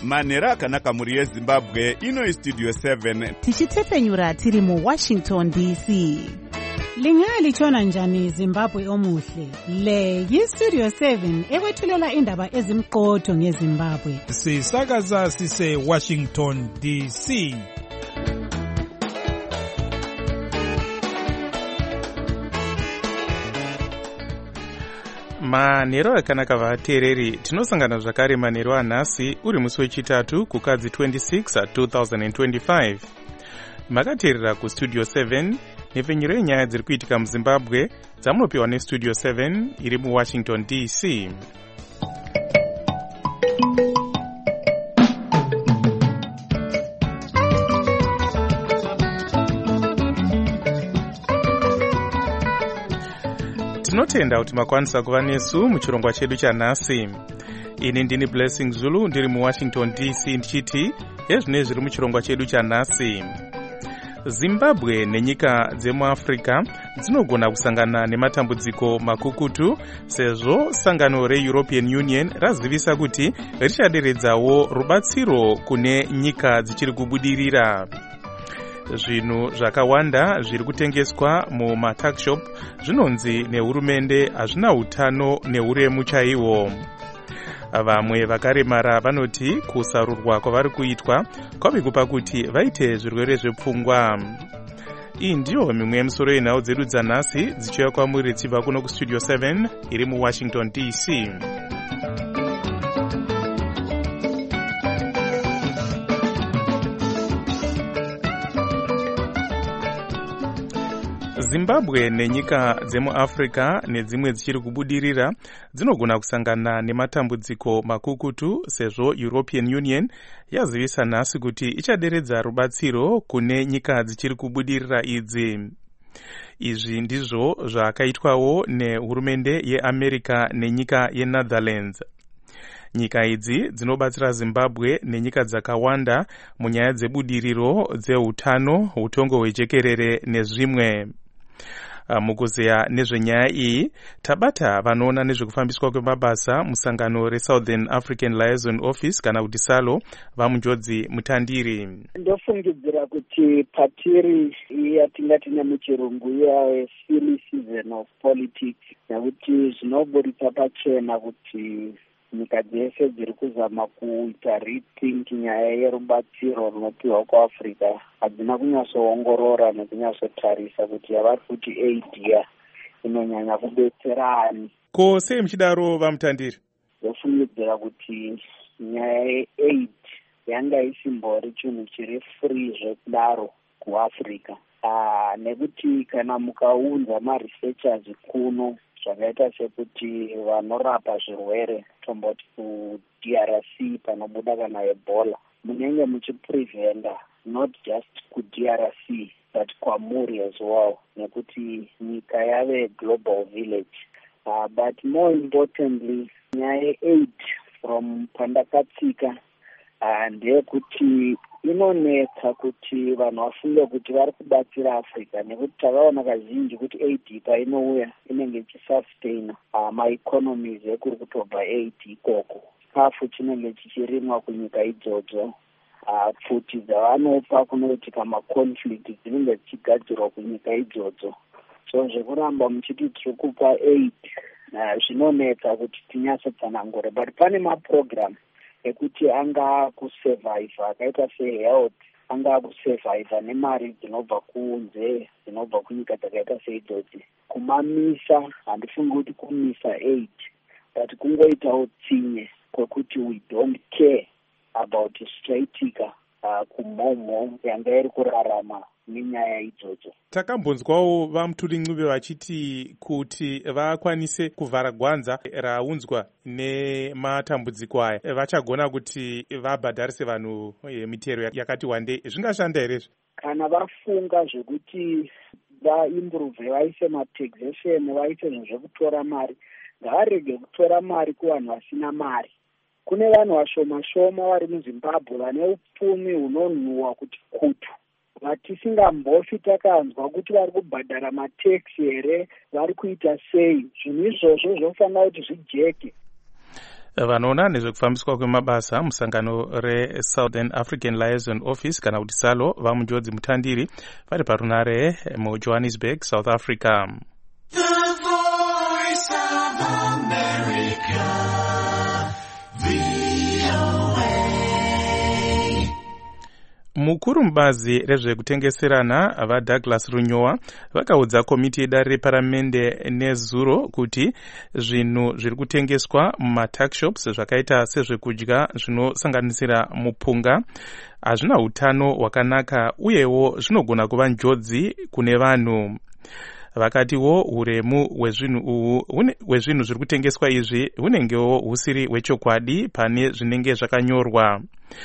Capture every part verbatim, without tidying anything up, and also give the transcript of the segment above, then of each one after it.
manhero akanaka mhuri yezimbabwe. Ino studio seven tichitepfenyura tiri muwashington D C. Lingalitshona njani Zimbabwe omuhle? Le yistudio seven ekwethulela indaba ezimqotho ngeZimbabwe. Sisakaza sise Washington D C. Manhero akanaka vateereri, tinosangana zvakare manhero anhasi uri musi wechitatu kukadzi twenty-six two thousand twenty-five. Makateerera kustudio seven nepfenyuro yenyaya dziri kuitika muZimbabwe dzamunopiwa nestudio seven iri muWashington D C. Tinotenda kuti makwanisa kuva nesu muchirongwa chedu chanhasi. Ini ndini Blessing Zulu ndiri muWashington D C ndichiti ezvine zviri muchirongwa chedu chanhasi. Zimbabwe nenyika dzemuAfrica dzinogona kusangana nematambudziko makukutu sezvo sangano reEuropean Union razivisa kuti richaderedzawo rubatsiro kune nyika dzichiri kubudirira. Zvinhu zvakawanda zviri kutengeswa mumatakshop zvinonzi nehurumende hazvina utano neuremu chaihwo. Vamwe vakaremara vanoti kusarurwa kwavari kuitwa kwave kupa kuti vaite zvirwere zvepfungwa. Iyi ndiyo mimwe yemisoro yenhau dzedu dzanhasi dzichiuya kwamuri dzichibva kuno kustudio seven iri muWashington D C. Zimbabwe nenyika dzemuAfrica nedzimwe dzichiri kubudirira dzinogona kusangana nematambudziko makukutu sezvo European Union yazivisa nhasi kuti ichaderedza rubatsiro kune nyika dzichiri kubudirira idzi. Izvi ndizvo zvakaitwawo nehurumende yeAmerica nenyika yeNetherlands. Nyika idzi dzinobatsira Zimbabwe nenyika dzakawanda munyaya dzebudiriro, dzeutano, utongo hwejekerere nezvimwe. Mukuzeya nezvenyaya iyi tabata vanoona nezvekufambiswa kwemabasa musangano reSouthern African Liaison Office kana kuti SALO vamunjodzi mutandiri. Ndofungidzira kuti patiri yatingati nemuchirungu iya silly season of politics nekuti zvinoburitsa pachena kuti nyika dzese dziri kuzama kuita rethink nyaya yerubatsiro runopiwa kuAfrica hadzina kunyatsoongorora nekunyatsotarisa kuti yavari kuti aid ya inonyanya kubetsera ani. Ko sei muchidaro vamutandiri? Ndofungidzira kuti nyaya yeaid yanga isimbori chinhu chiri free zvekudaro kuAfrica. Ah, nekuti kana mukaunza maresearchers kuno zvakaita sekuti vanorapa zvirwere tomboti kuD R C panobuda kana Ebola munenge muchipreventa not just kuD R C but kwamuri as well nekuti nyika yave global village. Uh, but more importantly nyaya aid from pandakatsika uh, ndeyekuti inonetsa kuti vanhu vafunge kuti vari kubatsira Africa nekuti takaona kazhinji kuti aid painouya inenge ichisustain uh, maeconomies ekuri kutobva aid ikoko. Chikafu chinenge chichirimwa kunyika idzodzo, uh, pfuti dzavanopa kunoitika maconflict dzinenge dzichigadzirwa kunyika idzodzo. So zvekuramba muchiti tiri kupa aid uh, zvinonetsa kuti tinyatsotsanangure, but pane maprogram ekuti anga kusurvive akaita sehealth, anga kusurvive nemari dzinobva kunze dzinobva kunyika dzakaita seidzodzo. Kumamisa handifungi kuti kumisa aid, but kungoitawo tsinye kwekuti we don't care about straightika uh, kumhomho yanga iri kurarama nenyaya idzodzo. Takambonzwawo vamuturin'ube vachiti kuti vakwanise kuvhara gwanza raunzwa nematambudziko aya vachagona kuti vabhadharise vanhu mitero yakati wandei. Zvingashanda here? Kana vafunga zvekuti vaimprove vaise mataxation, vaise zvinhu zvekutora mari, ngavarege kutora mari kuvanhu vasina mari. Kune vanhu vashoma shoma vari muZimbabwe vane upfumi hunonhuhwa kuti kutu, vatisingambofi takanzwa kuti vari kubhadhara mataxi here, vari kuita sei. Zvinhu izvozvo zvofanira kuti zvijeke. vanoona nezvekufambiswa kwemabasa musangano reSouthern African Liaison Office kana kuti SALO vamunjodzi mutandiri vari parunare muJohannesburg, South Africa. The Voice of America, V O A. Mukuru mubazi rezvekutengeserana vaDouglas Runyowa vakaudza komiti yedare reparamende nezuro kuti zvinhu zviri kutengeswa mumatakishops zvakaita sezvekudya zvinosanganisira mupunga hazvina utano hwakanaka uyewo zvinogona kuva njodzi kune vanhu. Vakatiwo uremu hwezvinhu zviri kutengeswa izvi hunengewo husiri hwechokwadi pane zvinenge zvakanyorwa.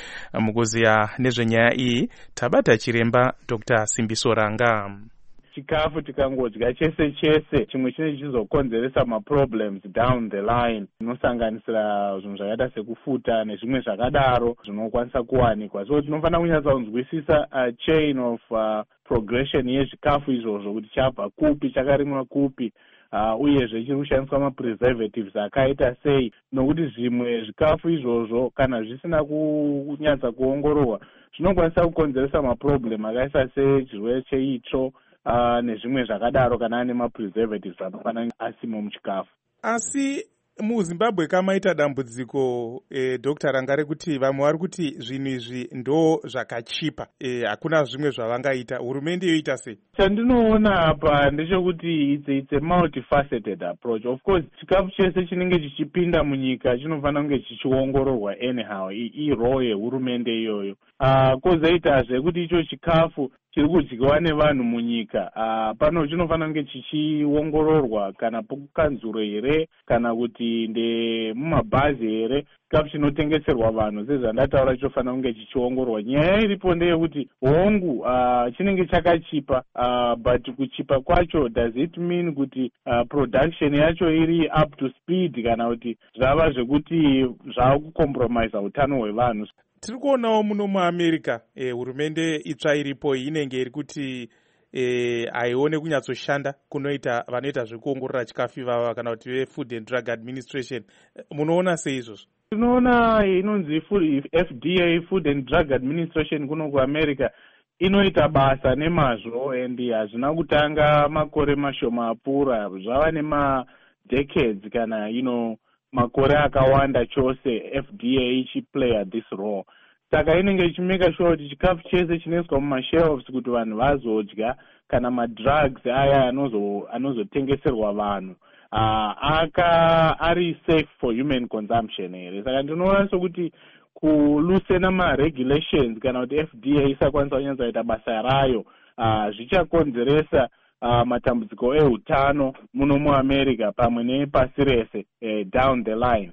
Mukuziya nezvenyaya iyi tabata chiremba Doctor Simbiso Ranga. Chikafu tikangodya chese chese chimwe chinenge chizokonzeresa maproblems down the line, zvinosanganisira zvinhu zvakaita sekufuta nezvimwe zvakadaro zvinokwanisa kuwanikwa. So tinofanira kunyatsa kunzwisisa uh, chain of uh, progression yezvikafu izvozvo kuti chabva kupi, chakarimwa kupi, uh, uyezve chiri kushandiswa mapreservatives akaita sei, nokuti zvimwe zvikafu izvozvo kana zvisina kunyatsa kuongororwa zvinokwanisa kukonzeresa maproblem akaita sechirwere cheitsvo Uh, nezvimwe zvakadaro kana ane mapreservatives anofana asimo muchikafu. Asi muZimbabwe kamaita dambudziko eh, Doctor Ranga rekuti vamwe vari kuti zvinhu izvi ndo zvakachipa, eh, hakuna zvimwe zvavangaita. Hurumende yoita sei? Chandinoona apa ndechekuti it's, it's a multifaceted approach. Of course chikafu chese chinenge chichipinda munyika chinofanira kunge chichiongororwa anyhow, iro yehurumende iyoyo. Uh, kozoitazve kuti icho chikafu chiri kudyiwa nevanhu munyika uh, pano chinofanira kunge chichiongororwa kana pokukanzuro here kana kuti ndemumabhazi here chikafu chinotengeserwa vanhu sezvandataura chinofanira kunge chichiongororwa. Nyaya iripo ndeyekuti hongu uh, chinenge chakachipa uh, but kuchipa kwacho does it mean kuti uh, production yacho iri up to speed kana kuti zvava zvekuti zvava kucompromise utano hwevanhu. Tiri kuonawo muno muAmerica eh, hurumende itsva iripo inenge iri kuti eh, haione kunyatsoshanda kunoita vanoita zvekuongorora chikafu ivava kana kuti veFood and Drug Administration. Munoona sei izvozvo? Tinoona inonzi F D A, Food and Drug Administration kuno kuAmerica inoita basa nemazvo and hazvina kutanga makore mashoma apfuura, zvava nemadecades kana you know makore akawanda chose F D A ichiplaya this role. Saka inenge ichimeka sure kuti chikafu chese chinoiswa mumashelves kuti vanhu vazodya kana madrugs aya anozo anozotengeserwa vanhu uh, aka ari safe for human consumption here. Saka ndinoona sokuti kulusena maregulations kana kuti F D A isakwanisa kunyatsa kuita basa rayo uh, zvichakonzeresa Uh, matambudziko ehutano muno muAmerica pamwe nepasi rese eh, down the line.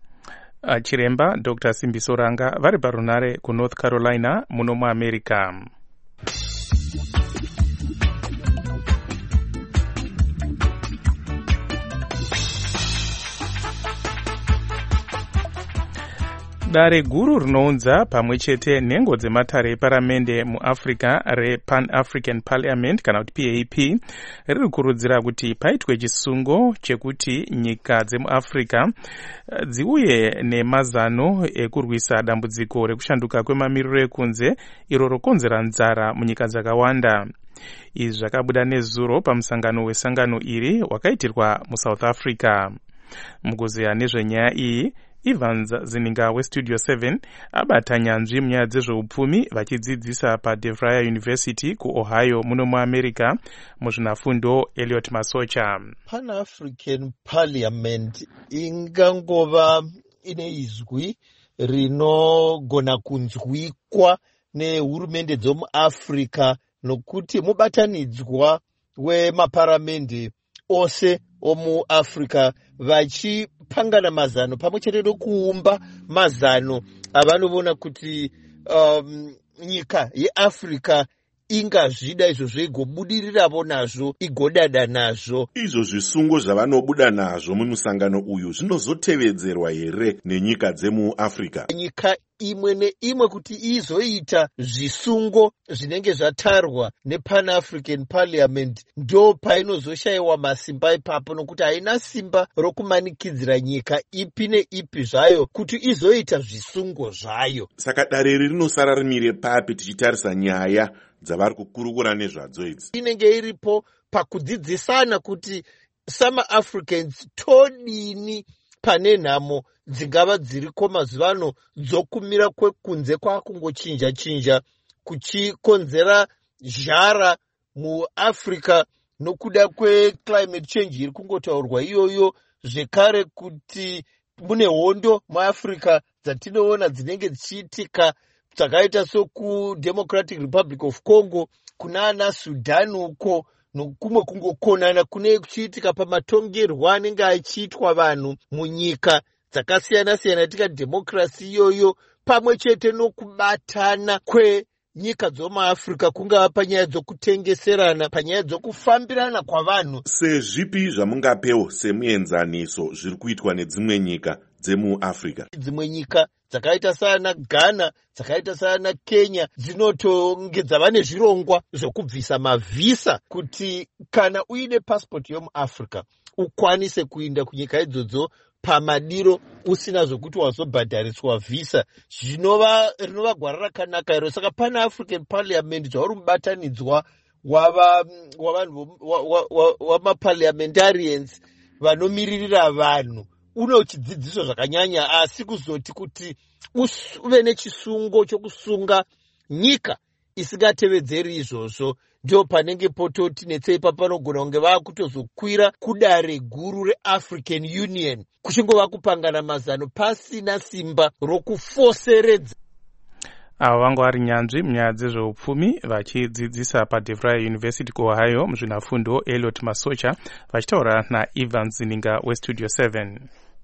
Uh, chiremba Doctor Simbiso Ranga vari parunare kuNorth Carolina muno muAmerica. Dare guru rinounza pamwe chete nhengo dzematare eparamende muAfrica rePan African Parliament kana kuti P A P riri kurudzira kuti paitwe chisungo chekuti nyika dzemuAfrica dziuye nemazano ekurwisa dambudziko rekushanduka kwemamiriro ekunze iro rokonzera nzara munyika dzakawanda. Izvi zvakabuda nezuro pamusangano wesangano iri wakaitirwa muSouth Africa. Mukuziya nezvenyaya iyi Evans Zininga weStudio seven abata nyanzvi munyaya dzezveupfumi vachidzidzisa paDeVry University kuOhio muno muAmerica muzvinafundo Elliot Masocha. Pan African Parliament ingangova ine izwi rinogona kunzwikwa nehurumende dzomuAfrica nokuti mubatanidzwa wemaparamende ose omuAfrica vachipangana mazano pamwe chete nokuumba mazano avanovona kuti um, nyika yeAfrica ingazvida izvozvo igobudirirawo nazvo igodada nazvo. Izvo zvisungo zvavanobuda nazvo mumusangano uyu zvinozotevedzerwa here nenyika dzemuAfrica? Nyika imwe neimwe kuti izoita zvisungo zvinenge zvatarwa nePan African Parliament ndo painozoshayiwa masimba ipapo, nokuti haina simba rokumanikidzira nyika ipi neipi zvayo kuti izoita zvisungo zvayo. Saka dare iri rinosara rimire papi tichitarisa nyaya dzavari kukurukura nezvadzo idzi? Inenge iripo pakudzidzisana kuti samaAfricans todini pane nhamo dzingava dziriko mazuvano dzokumira kwekunze kwakungochinja chinja kuchikonzera zhara muAfrica nokuda kweclimate change iri kungotaurwa iyoyo, zvekare kuti mune hondo muAfrica dzatinoona dzinenge dzichiitika dzakaita sokudemocratic republic of Congo, kuna ana Sudan uko nokumwe kungokonana kune kuchiitika pamatongerwo anenge achiitwa vanhu munyika dzakasiyana siyana tika democracy iyoyo, pamwe chete nokubatana kwenyika dzomuAfrica kungava panyaya dzokutengeserana, panyaya dzokufambirana kwavanhu. Sezvipi zvamungapewo semuenzaniso zviri kuitwa nedzimwe nyika dzemuAfrica? Dzimwe nyika dzakaita sana Ghana, dzakaita sana Kenya dzinotonge dzava nezvirongwa zvokubvisa mavhisa kuti kana uine passport yomuAfrica ukwanise kuinda kunyika idzodzo pamadiro usina zvokuti wazobhadhariswa vhisa. Zvinova rinova gwara rakanaka iro. Saka Pan African Parliament zvauri mubatanidzwa wava wavanhu wamaparliamentarians vanomiririra vanhu uno chidzidziso zvakanyanya, asi kuzoti kuti uve nechisungo chokusunga nyika isingatevedzeri izvozvo ndio panenge pototi netseipa panogona kunge vakutozokwira kudare guru reAfrican Union kuchingova kupangana mazano pasina simba rokufoseredza. Avo vanga vari nyanzvi munyaya dzezveupfumi vachidzidzisa paDeVry University kuOhio muzvinafundo Elliot Masocha vachitaura naEvans Zininga weStudio seven.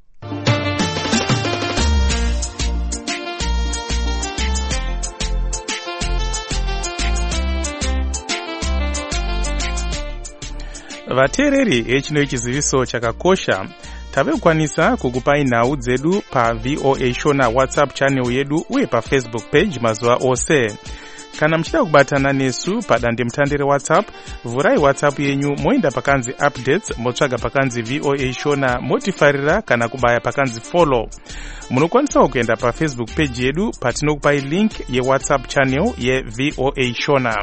Vateereri echino chiziviso chakakosha tave kukwanisa kukupai nhau dzedu pa V O A Shona WhatsApp channel yedu uye pa Facebook page mazuva ose. Kana mchida kubatana nesu padande mutandire WhatsApp, vurai WhatsApp yenyu moenda pakanzi updates, motsvaga pakanzi V O A Shona, motifarira kana kubaya pakanzi follow. Munokwanisa kuenda pa Facebook page yedu patinokupai link ye WhatsApp channel ye V O A Shona.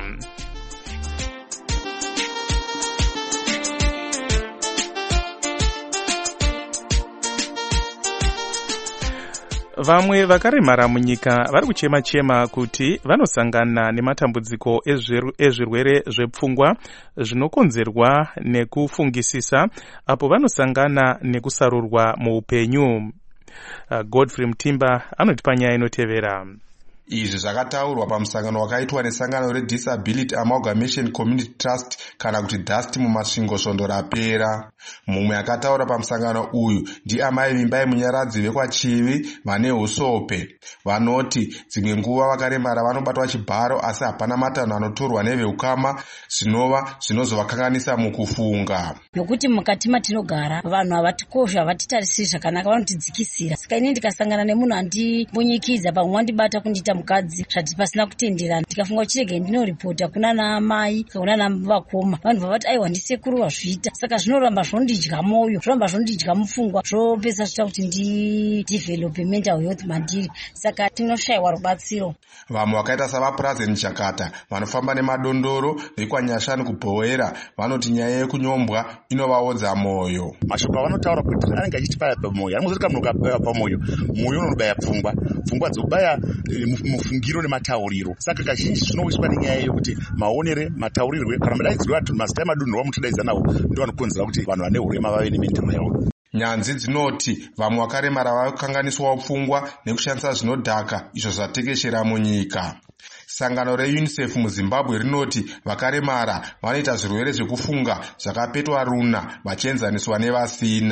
Vamwe vakaremara munyika vari kuchema chema kuti vanosangana nematambudziko ezvirwere zvepfungwa zvinokonzerwa nekufungisisa apo vanosangana nekusarurwa muupenyu. Godfrey Mutimba anotipa nyaya inotevera. Izvi zvakataurwa pamusangano wakaitwa nesangano reDisability Amalgamation Community Trust kana kuti DUST mumasvingo svondo rapera. Mumwe akataura pamusangano uyu ndiamai Mimbai Munyaradzi vekwaChivi vane usope. Vanoti dzimwe nguva vakaremara vanobatwa chibharo asi hapana matanho anotorwa neveukama zvinova zvinozovakanganisa mukufunga. Nokuti mukati matinogara vanhu havatikosha havatitarisiri zvakanaka vanotidzikisira. Saka ini ndikasangana nemunhu andimbonyikidza pamwe wandibata kundita mukadzi zvati pasina kutenderana ndikafunga chirege ndinoripota kuna naamai kuna navakoma vanhu vavati aiwa ndisekuru vazviita. Saka zvinoramba zvondidya moyo, zvoramba zvondidya mupfungwa, zvopesa zvita kuti ndidevelope mental health mandiri. Saka tinoshayiwa rubatsiro. Vamwe vakaita savaPurazen Chakata vanofamba nemadondoro vekwanyashani kubhowera vanoti nyaya yekunyombwa inovaodza moyo. Mashoko avanotaura kuti anenge achitibaya pamoyo, anozoti munhu ukabaya pamoyo moyo unobaya pfungwa, pfungwa dzobaya mufungiro nematauriro. Saka kazhinji zvinowiswa nenyaya yekuti maonere, mataurirwe kana madaidzirwe ati mazita emadonhoro vamutodaidza nawo ndio vanokonzera kuti vanhu vane urema vave nemental health. Nyanzi dzinoti vamwe vakaremara vakanganiswa pfungwa nekushandisa zvinodhaka izvo zvatekeshera munyika. Sangano reUNICEF muZimbabwe rinoti vakaremara vanoita zvirwere zvekufunga zvakapetwa runa vachienzaniswa nevasina.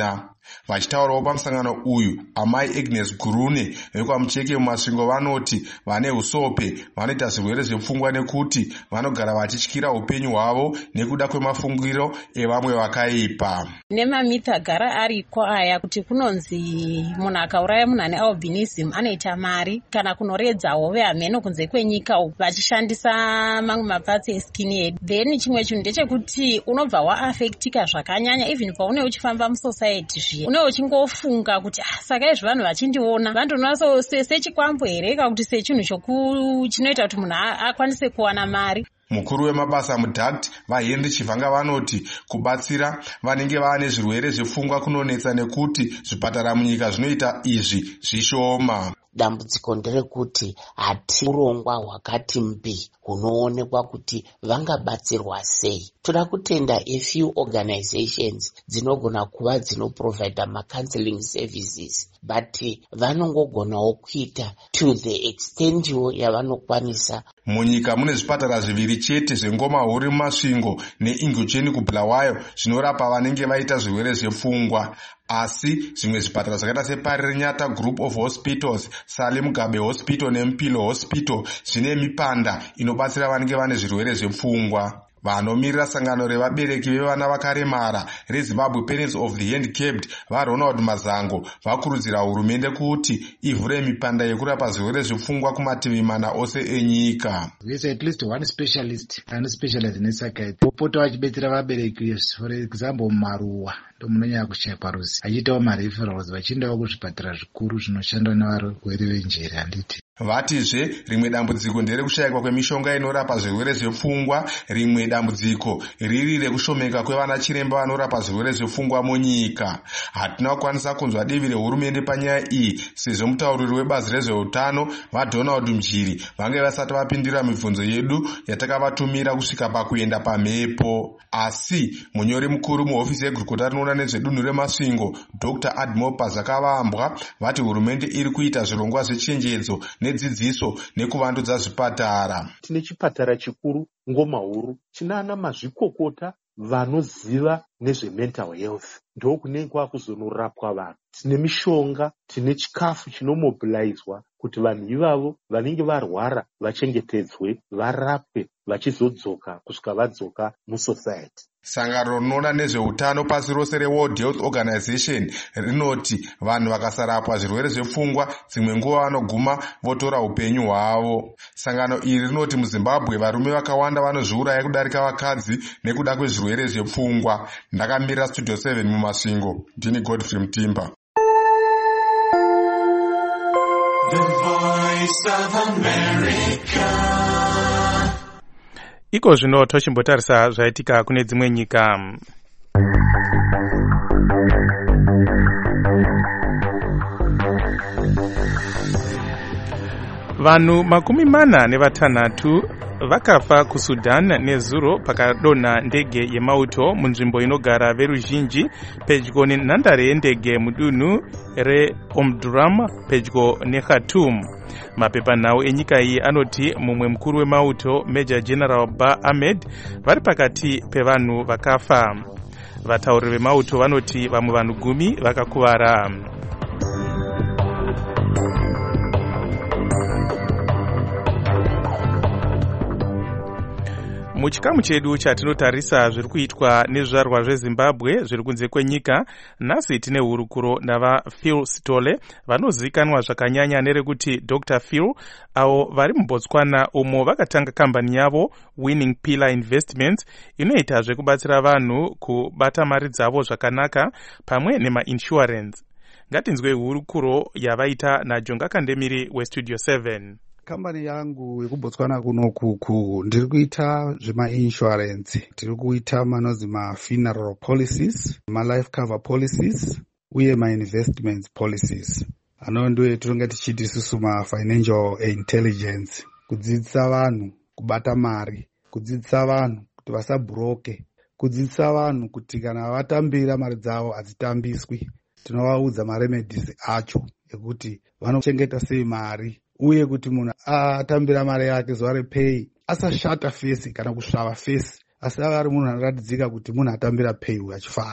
Vachitaurawo pamusangano uyu, amai Agnes Gurune vekwaMucheke mumasvingo vanoti vane usope vanoita zvirwere zvepfungwa nekuti vanogara vachityira upenyu hwavo nekuda kwemafungiro evamwe vakaipa. Nemamiti agara ariko aya kuti kunonzi munhu akauraya munhu ane albinism anoita mari kana kunoredza hove hameno kunze kwenyika uku vachishandisa mamwe mapatsi eskin yedu. Then chimwe chinhu ndechekuti unobva waafektika zvakanyanya even paune uchifamba musociety zviye une uchingofunga kuti ah, saka izvi vanhu vachindiona vandoona so sechikwambo here kana kuti sechinhu chinoita kuti munhu akwanise kuwana mari. Mukuru wemabasa muDact vaHenry Chivhanga vanoti kubatsira vanenge vane zvirwere zvepfungwa kunonetsa nekuti zvipatara munyika zvinoita izvi zvishoma. Dambudziko nderekuti hati urongwa hwakati mbi hunoonekwa kuti vangabatsirwa sei. Toda kutenda a few organizations dzinogona kuva dzinoprovida macounseling services, but vanongogonawo kuita to the extent yavanokwanisa. Munyika mune zvipatara zviviri chete zveNgoma Huri mumasvingo neIngocheni kuBulawayo zvinorapa vanenge vaita zvirwere zvepfungwa. Asi zvimwe zvipatara zvakaita seParirenyata Group of Hospitals, Sali Mugabe Hospital neMpilo Hospital zvine mipanda inobatsira vanenge vane zvirwere zvepfungwa. Vanomirira sangano revabereki vevana vakaremara reZimbabwe Parents of the Handicapped vaRonald Mazango vakurudzira hurumende kuti ivhure mipanda yekurapa zvirwere zvepfungwa kumativi mana ose enyika. There's at least one specialist and specialist in psychiatry. Popota vachibetsera vabereki, for example Maruwa ndo munonyanya kushaya paruzi achiitawo mareferrals vachiendawo kuzvipatara zvikuru zvinoshandwa nevarwere venjere handiti. Vatizve rimwe dambudziko nderekushayikwa kwemishonga inorapa zvirwere zvepfungwa, rimwe dambudziko riri rekushomeka kwevana chiremba vanorapa zvirwere zvepfungwa munyika. Hatina kukwanisa kunzwa divi rehurumende panyaya iyi sezvo mutauriri webazi rezveutano vaDonald Mjiri vange vasati vapindira mibvunzo yedu yatakavatumira kusvika pakuenda pamhepo. Asi munyori mukuru muhofisi yegurukota rinoona nezvedunhu remasvingo Doctor Admo Pazakavambwa vati hurumende iri kuita zvirongwa zvechenjedzo nedzidziso nekuvandudza zvipatara. Tine chipatara chikuru Ngoma Huru chinana mazvikokota vanoziva nezve mental health, ndo kunenge kwakuzonorapwa vanhu. Tine mishonga, tine chikafu chinomobilizwa kuti vanhu ivavo vanenge varwara vachengetedzwe, varapwe vachizodzoka kusvika vadzoka musociety. Sangano rinoona nezveutano pasi rose reWorld Health Organization rinoti vanhu vakasarapwa zvirwere zvepfungwa dzimwe nguva vanoguma votora upenyu hwavo. Sangano iri rinoti muZimbabwe varume vakawanda vanozviuraya kudarika vakadzi nekuda kwezvirwere zvepfungwa. Ndakamirira Studio seven mumasvingo, ndini Godfrey Mutimba. The Voice of America. Iko zvino tochimbotarisa zvaitika kune dzimwe nyika. Vanhu makumi mana nevatanhatu vakafa kuSudan nezuro pakadonha ndege yemauto munzvimbo inogara veruzhinji pedyo nenhandare yendege mudunhu reOmdurman pedyo neKhartoum. Mapepanhau enyika iyi anoti mumwe mukuru wemauto Major General Ba Ahmed vari pakati pevanhu vakafa. Vatauri vemauto vanoti vamwe vanhu gumi vakakuvara. Muchikamu chedu chatinotarisa zviri kuitwa nezvizvarwa zveZimbabwe zviri kunze kwenyika, nhasi tine hurukuro navaPhil Sitole vanozivikanwa zvakanyanya nerekuti Doctor Phil, avo vari muBotswana umo vakatanga kambani yavo Winning Pillar Investments inoita zvekubatsira vanhu kubata mari dzavo zvakanaka pamwe nemainsurance. Ngatinzwe hurukuro yavaita naJonga Kandemiri weStudio seven. Kambani yangu yekuBotswana kunokuku ndiri kuita zvemainsurance, tiri kuita manozi mafuneral policies, malife cover policies uye mainvestments policies. Ano ndiyo tinonga tichiti isusu mafinancial intelligence, kudzidzisa vanhu kubata mari, kudzidzisa vanhu kuti vasabhuroke, kudzidzisa vanhu kuti kana vatambira mari dzavo hadzitambiswi, tinovaudza maremedies acho ekuti vanochengeta sei mari, uye kuti munhu atambira mari yake zuva repay asashata fesi kana kusvava fesi, asi ava ari munhu anoratidzika kuti munhu atambira pay uye achifara.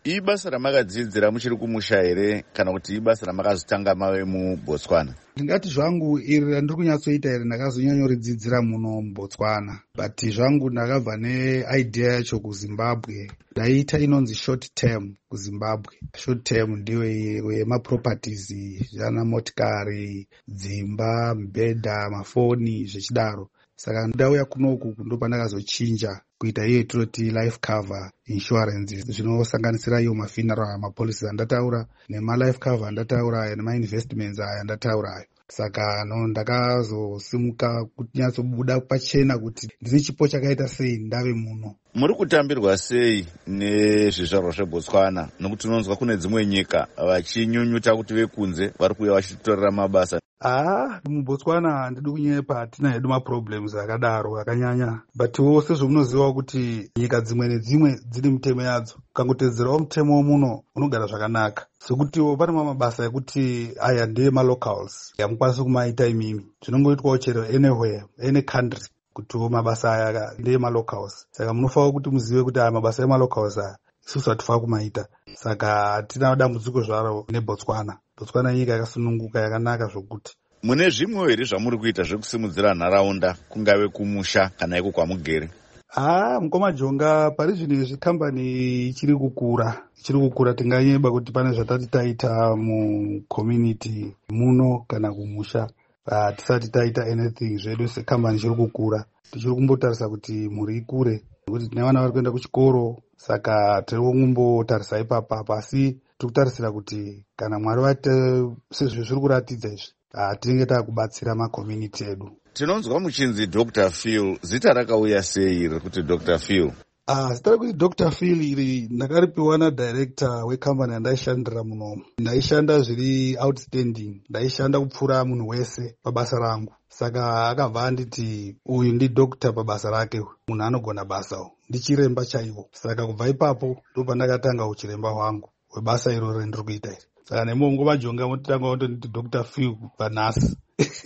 ibasa ramakadzidzira muchiri kumusha here kana kuti ibasa ramakazotanga mave muBotswana? Ndingati zvangu iri randiri kunyatsoita iri ndakazonyanyoridzidzira muno muBotswana, but zvangu ndakabva neidea yacho kuZimbabwe. Ndaiita inonzi short term kuZimbabwe. Short term ndiyo yemaproperties, zvana motikari, dzimba, mibhedha, mafoni zvichidaro. Saka ndauya kunoku ndo pandakazochinja kuita iye tinoti life cover insurance zvinosanganisira iyo mafuneral, mapolicies andataura, nemalife cover andataura, nemainvestments aya andataura ayo. Saka no ndakazosimuka kunyatsobuda pachena kuti ndine chipo chakaita sei ndave muno. Muri kutambirwa sei nezvizvarwa zveBotswana? Nokuti unonzwa kune dzimwe nyika vachinyunyuta kuti vekunze vari kuuya vachitorera mabasa. Ah, muBotswana handidi kunyepa, hatina hedu maproblems akadaro akanyanya, but wose zvomunoziva kuti nyika dzimwe nedzimwe dzine mitemo yadzo. Ukangotedzerawo mutemo muno unogara zvakanaka. Sekuti pane mabasa ekuti aya ndeye malocals yamukwanisi kumaita imimi, zvinongoitwawo chero anywhere, any country, kuti mabasa aya ndeye malocals. Saka munofanira kuti muzive kuti aya mabasa emalocals aya isusu hatifanira kumaita. Saka hatina dambudziko zvaro neBotswana. Botswana nyika yakasununguka yakanaka zvokuti. Mune zvimwe here zvamuri kuita zvekusimudzira nharaunda, kungave kumusha kana iko kwamugere? Ah, mukoma Jonga, pari zvino izvi kambani ichiri kukura. Ichiri kukura tinganyeba kuti pane zvatati taita mucommunity muno kana kumusha. Ah, tisati taita anything zvedu sekambani ichiri kukura. Tichiri kumbotarisa kuti muri ikure. Kuti tine vana vari kuenda kuchikoro, saka tiri kungombotarisa ipapa, pasi tikutarisira kuti kana Mwari vati sezvo zviri kuratidza izvi, ah, tinenge takubatsira macommunity edu. Tinonzwa muchinzi Doctor Phil, zita rakauya sei rekuti Doctor Phil? Ah, zita rekuti Doctor Phil iri ndakaripiwa nadirector wekambani yandaishandira muno. Ndaishanda zviri outstanding, ndaishanda kupfuura munhu wese pabasa rangu. Saka akabva anditi uyu ndi doctor pabasa rake, munhu anogona basa, ndichiremba chaivo. Saka kubva ipapo ndo pandakatanga uchiremba hwangu hwebasa iro rendiri kuita iri. Saka nemungu majonga motanga kutonditi Doctor Phil panhasi.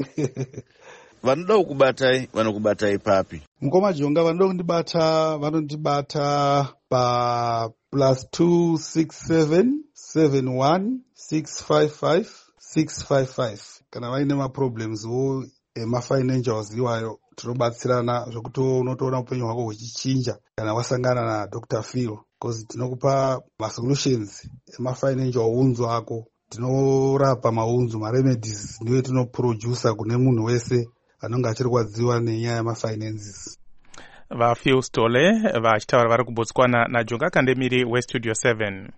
Vanoda kukubatai, vanokubatai papi? Mukoma Jonga, vanoda kundibata, vanondibata pa plus two six seven seven one six five five six five five. Kana vaine maproblems wo emafinancials iwayo tinobatsirana zvokuti unotoona upenyu hwako huchichinja kana wasangana na Doctor Phil, because tinokupa masolutions emafinancial unzo ako, tinorapa maunzo, maremedies ndiwe tinoproducer kune munhu wese anonga achirwadziwa nenyaya yemafinances. VaPhil Stole vachitaura vari kuBotswana naJonga Kandemiri weStudio seven.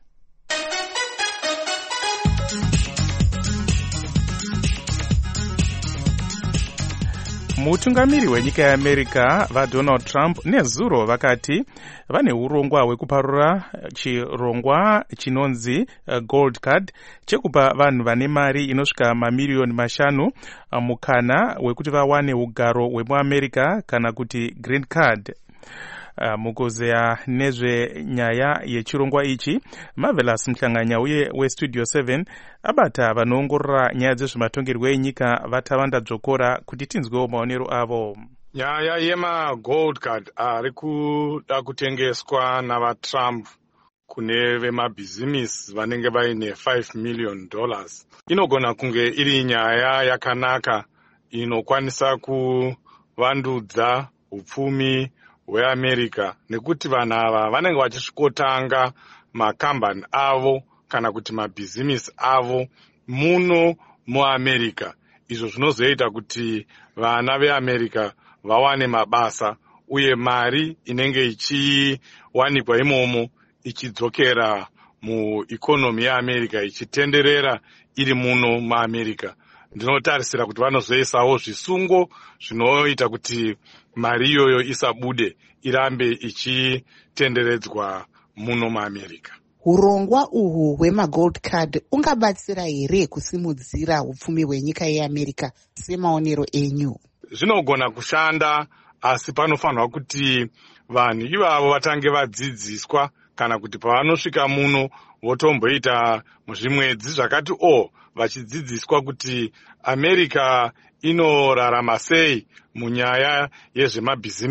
Mutungamiri wenyika yeAmerica vaDonald Trump nezuro vakati vane urongwa hwekuparura chirongwa chinonzi gold card chekupa vanhu vane mari inosvika mamiriyoni mashanu mukana wekuti vawane ugaro hwemuAmerica kana kuti green card. Uh, mukuzeya nezvenyaya yechirongwa ichi, Marvelous Mhlanganya uye weStudio seven abata vanoongorora nyaya dzezvematongerwo enyika vatavanda dzokora kuti tinzwewo maonero avo. Nyaya yemagold card ari kuda kutengeswa navaTrump kune vemabhizimisi vanenge vaine five million dollars inogona kunge iri nyaya yakanaka inokwanisa kuvandudza upfumi hweAmerica, nekuti vanhu ava vanenge vachisvikotanga makambani avo kana kuti mabhizimisi avo muno muAmerica. Izvo zvinozoita kuti vana veAmerica vawane mabasa uye mari inenge ichiwanikwa imomo ichidzokera muikonomi yeAmerica ichitenderera iri muno muAmerica. Ndinotarisira kuti vanozoisawo zvisungo zvinoita kuti mari iyoyo isabude, irambe ichitenderedzwa muno muAmerica. Urongwa uhu hwemagold card ungabatsira here kusimudzira upfumi hwenyika yeAmerica semaonero enyu? Zvinogona kushanda, asi panofanirwa kuti vanhu ivavo vatange vadzidziswa, kana kuti pavanosvika muno votomboita muzvimwedzi zvakati o vachidzidziswa kuti America inorarama sei munyaya yezvemabhizimisi.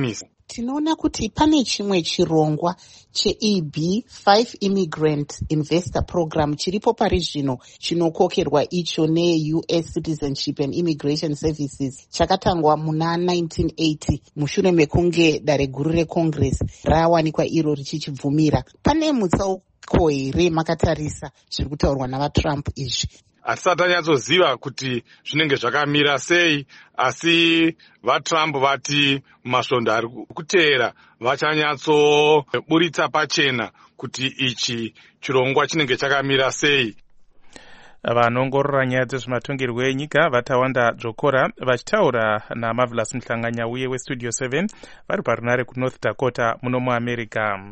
tinoona kuti pane chimwe chirongwa che-E B five Immigrant Investor Program chiripo pari zvino chinokokerwa icho ne-U S Citizenship and Immigration Services chakatangwa muna nineteen eighty mushure mekunge dare guru reCongress rawanikwa iro richichibvumira. Pane mutsauko here makatarisa zviri kutaurwa navaTrump izvi? Hatisati tanyatsoziva kuti zvinenge zvakamira sei, asi vaTrump vati mumasvondo ari kuteera vachanyatsoburitsa pachena kuti ichi chirongwa chinenge chakamira sei. Vanoongorora nyaya dzezvematongerwo enyika vatawanda dzvokora vachitaura naMarvelous Mhlanganya uye weStudio seven vari parunare kuNorth Dakota muno muAmerica.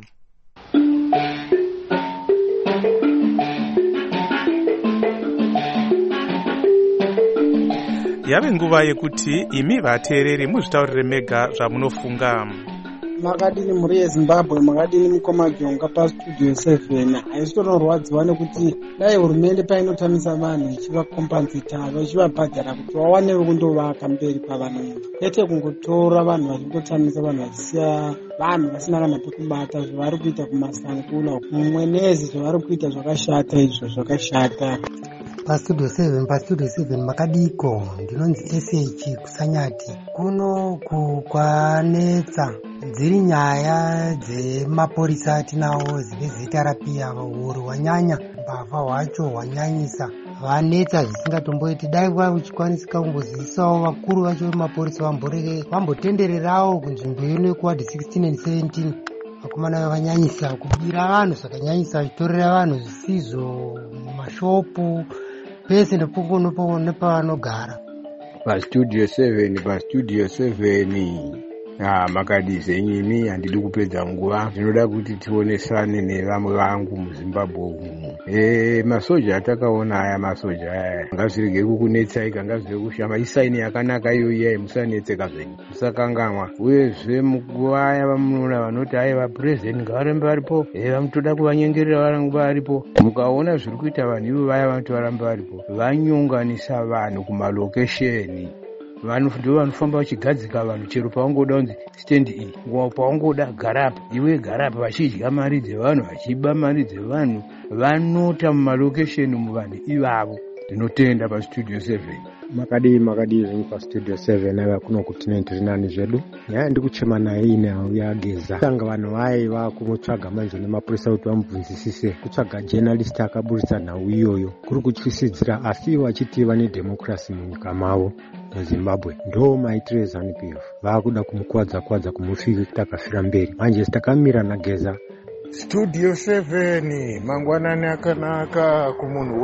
Yave nguva yekuti imi vateereri muzvitaurire mega zvamunofunga. Makadini mhuri yeZimbabwe, makadini mukoma Jonga paStudio seven. Haisi tonorwadziwa nekuti dai hurumende painotamisa vanhu ichivakompensita vachivabhadhara kuti vawanewo kundovaka mberi pavanhu, kwete kungotora vanhu vachingotamisa vanhu vachisiya vanhu vasina kana pekubata. Zvavari kuita kumasangula mumwenezi, zvavari kuita zvakashata, izvo zvakashata. paStudio seven paStudio seven makadiko, ndinonzi S H kusanyati. Kuno kukwanetsa dziri nyaya dzemapurisa tinawo zvezitarapiya huru hwanyanya, mbavha hwacho hwanyanyisa, vanetsa zvisingatomboiti. Dai vachikwanisika kungozivisawo vakuru vacho vemapurisa vamboreke vambotendererawo kunzvimbo ino yekuward sixteen and seventeen. Vakomana vanyanyisa kubira vanhu zvakanyanyisa, vachitorera vanhu zvisizvo mumashopu pese nepokonopo nepavanogara. paStudio seven paStudio seven Ah, makadizenyimi handidi kupedza nguva, zvinoda kuti tionesane nevamwe vangu muZimbabwe umu. Eh, masoja atakaona aya masoja aya ngazvirege kukunetsai, ngazvirege kushama. Isaini yakanaka iyo iya, musanetseka zvenyu, musakanganwa. Uyezve muguva aya vamunoona vanoti ai vapresident ngavarembe varipo, eh vamutoda kuvanyengerera varambe varipo. Mukaona zviri kuita vanhu ivo vaya vanoti varambe varipo, vanyonganisa vanhu kumalokesheni. Vanhu ndo vanofamba vachigadzika vanhu chero pavangoda kunzi stand iyi, nguva pavangoda gara apa, iwe gara apa, vachidya mari dzevanhu, vachiba mari dzevanhu, vanota mumalokesheni muvanhu ivavo. Ndinotenda paStudio seven. Makadi makadi zvinhu paStudio seven ava kuno kutinenti rinani zvedu. Nyaya ndikuchema naye ine yageza. Tanga vanhu vaiva kunotsvaga manje nemapurisa kuti vamubvunzisise, kutsvaga journalist akaburitsa nhau iyoyo kuri kutyisidzira, asi vachiti vane democracy munyika mavo muZimbabwe. Ndo maitiro eZANU-P F vakuda kumukwadza kwadza kumufika kuti akafira mberi. Manje takamira nageza. Studio seven, mangwanani akanaka kumunhu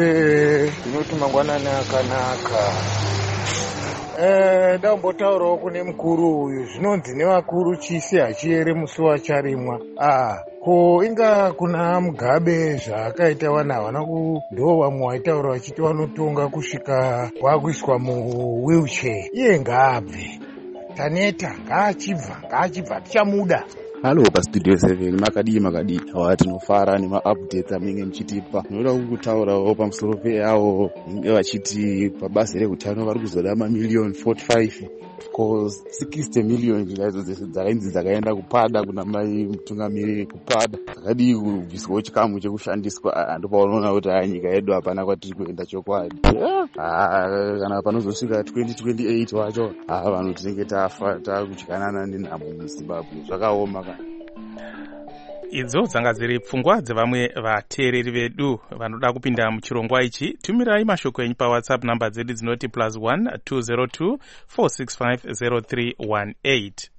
wese, tinoti mangwanani akanaka. Eh, dambotaurawo kune mukuru uyu, zvinonzi nevakuru chisi hachiere musi wacharimwa. Ah, ko inga kuna Mugabe zvaakaita vana havana ku, ndo vamwe vaitaura vachiti vanotonga kusvika vakuiswa muwheelchair. Iye ngaabve, taneta ngaachibva, ngaachibva tichamuda. Halo paStudio seven, makadi makadi awa tinofara nema-updates aminge muchitipa. Ndinoda kukutaurawo pamusoro peyawo inge vachiti pabasa reutano vari kuzoda mamiliyoni forty-five ko sixty million dzaidzo dzese dzakainzi dzakaenda kupada kuna mai mutungamiri kupada, dzakadi kubviswawo chikamu chekushandiswa. Ndopaunoona kuti aya nyika yedu hapana kwatiri kuenda chokwadi. Kana panozosvika twenty twenty-eight wacho vanhu tinenge tafa taakudyanana nenhamo muZimbabwe, zvakaoma. Idzo dzanga dziri pfungwa dzevamwe vateereri vedu vanoda kupinda muchirongwa ichi. Tumirai mashoko enyu paWhatsApp namba dzedu dzinoti plus one two zero two four six five zero three one eight.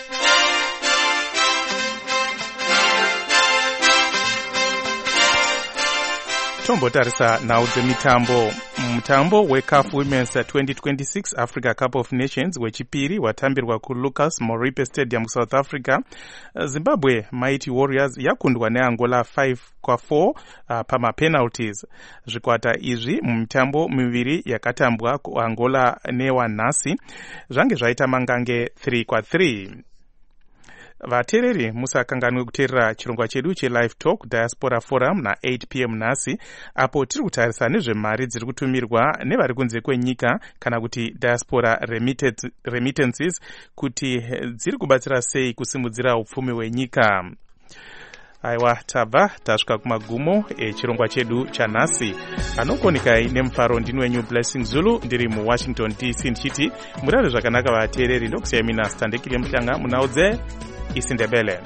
Tombotarisa nhau dzemitambo. Mutambo weCAF Women's twenty twenty-six Africa Cup of Nations wechipiri watambirwa kuLucas Moripe Stadium South Africa. Zimbabwe Mighty Warriors yakundwa neAngola five kwa four uh, pama penalties. Zvikwata izvi mumitambo miviri yakatambwa kuAngola newanhasi zvange zvaita mangange three kwa three. vateereri musakanganwe kuteerera chirongwa chedu chelive talk diaspora forum na-eight p m nhasi, apo tiri kutarisa nezvemari dziri kutumirwa nevari kunze kwenyika kana kuti diaspora remittances kuti dziri kubatsira sei kusimudzira upfumi hwenyika. Aiwa, tabva tasvika kumagumo echirongwa chedu chanhasi. Anokonekai nemufaro ndini wenyu Blessing Zulu, ndiri muWashington D C ndichiti murare zvakanaka vateereri, ndokusiyai mina Standekile Muhlanga munaudze isiNdebele.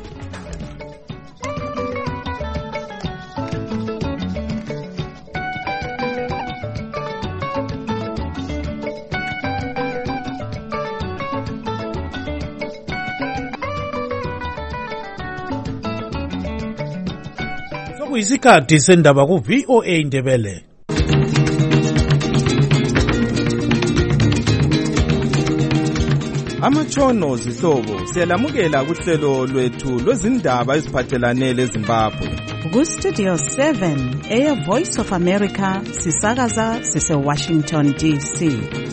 Isikhathi sendaba ku V O A Ndebele. Amatshono zihlobo siyalamukela kuhlelo lwethu lwezindaba eziphathelane leZimbabwe. Ku Studio seven Air Voice of America sisakaza sise Washington D C.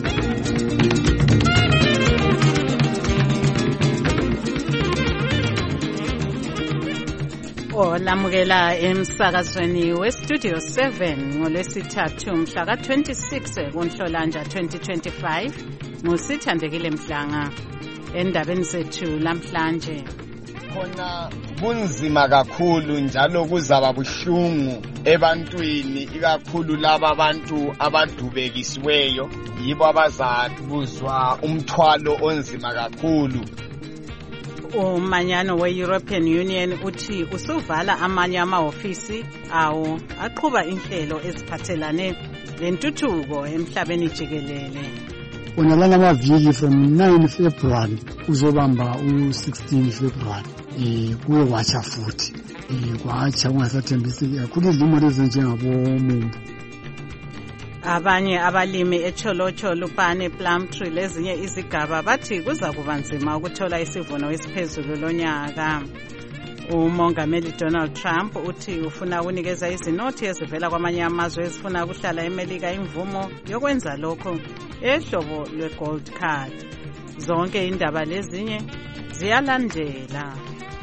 Olamukela emsakazweni we-Studio seven ngolwesithathu mhla ka-twenty-six kuNhlolanja twenty twenty-five nguSithandekile Mhlanga. Endabeni zethu lamhlanje, khona kunzima kakhulu njalo kuzaba buhlungu ebantwini, ikakhulu laba abantu abadubekisiweyo, yibo abazabuzwa umthwalo onzima kakhulu. Umanyano we-European Union uthi usuvala amanye amahofisi awo aqhuba inhlelo eziphathelane lentuthuko emhlabeni jikelele. Unalana maviki from nine February uzobamba u sixteen February eh kuwe wacha futhi eh kwacha ungasathembisi kakhulu izimo ezinjengabo Mumbu. Abanye abalimi eCholocho, Lupane, Plumtree lezinye izigaba bathi kuza kuba nzima ukuthola isivuno esiphezulu lonyaka. Umongameli Donald Trump uthi ufuna ukunikeza izinothi ezivela kwamanye amazwe ezifuna ukuhlala eMelika imvumo yokwenza lokho ehlobo lwe-gold card. Zonke indaba lezinye ziyalandela.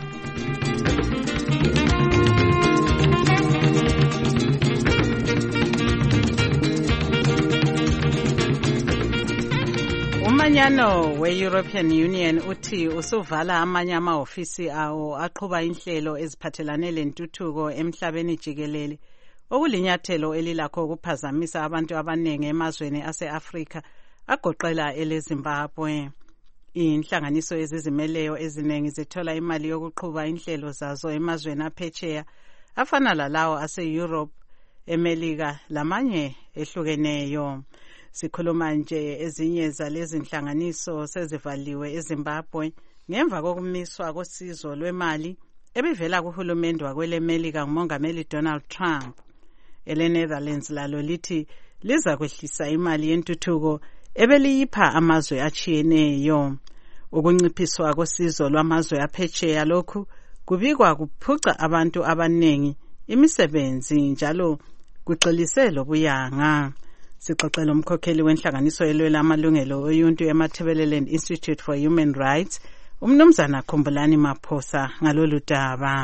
Umanyano we-European Union uthi usuvala amanye amahofisi awo aqhuba inhlelo eziphathelane lentuthuko emhlabeni jikelele, okulinyathelo elilakho ukuphazamisa abantu abaningi emazweni ase-Afrika agoqela eleZimbabwe. Inhlanganiso ezizimeleyo eziningi zithola imali yokuqhuba inhlelo zazo emazweni aphetsheya afana lalawo ase-Europe, eMelika lamanye ehlukeneyo. Sikhuluma nje ezinye zalezi nhlanganiso sezivaliwe eZimbabwe ngemva kokumiswa kosizo lwemali ebivela kuhulumende wakwelemelika ngumongameli Donald Trump. EleNetherlands lalo lithi liza kwehlisa imali yentuthuko ebeliyipha amazwe achiyeneyo. Ukunciphiswa kosizo lwamazwe aphetsheya lokhu kubikwa kuphuca abantu abanengi imisebenzi njalo kuxolise lobuyanga. Sixoxela umkhokheli wenhlanganiso elwela amalungelo oluntu eMatabeleland Institute for Human Rights, umnumzana Khumbulani Maphosa, ngalolu daba.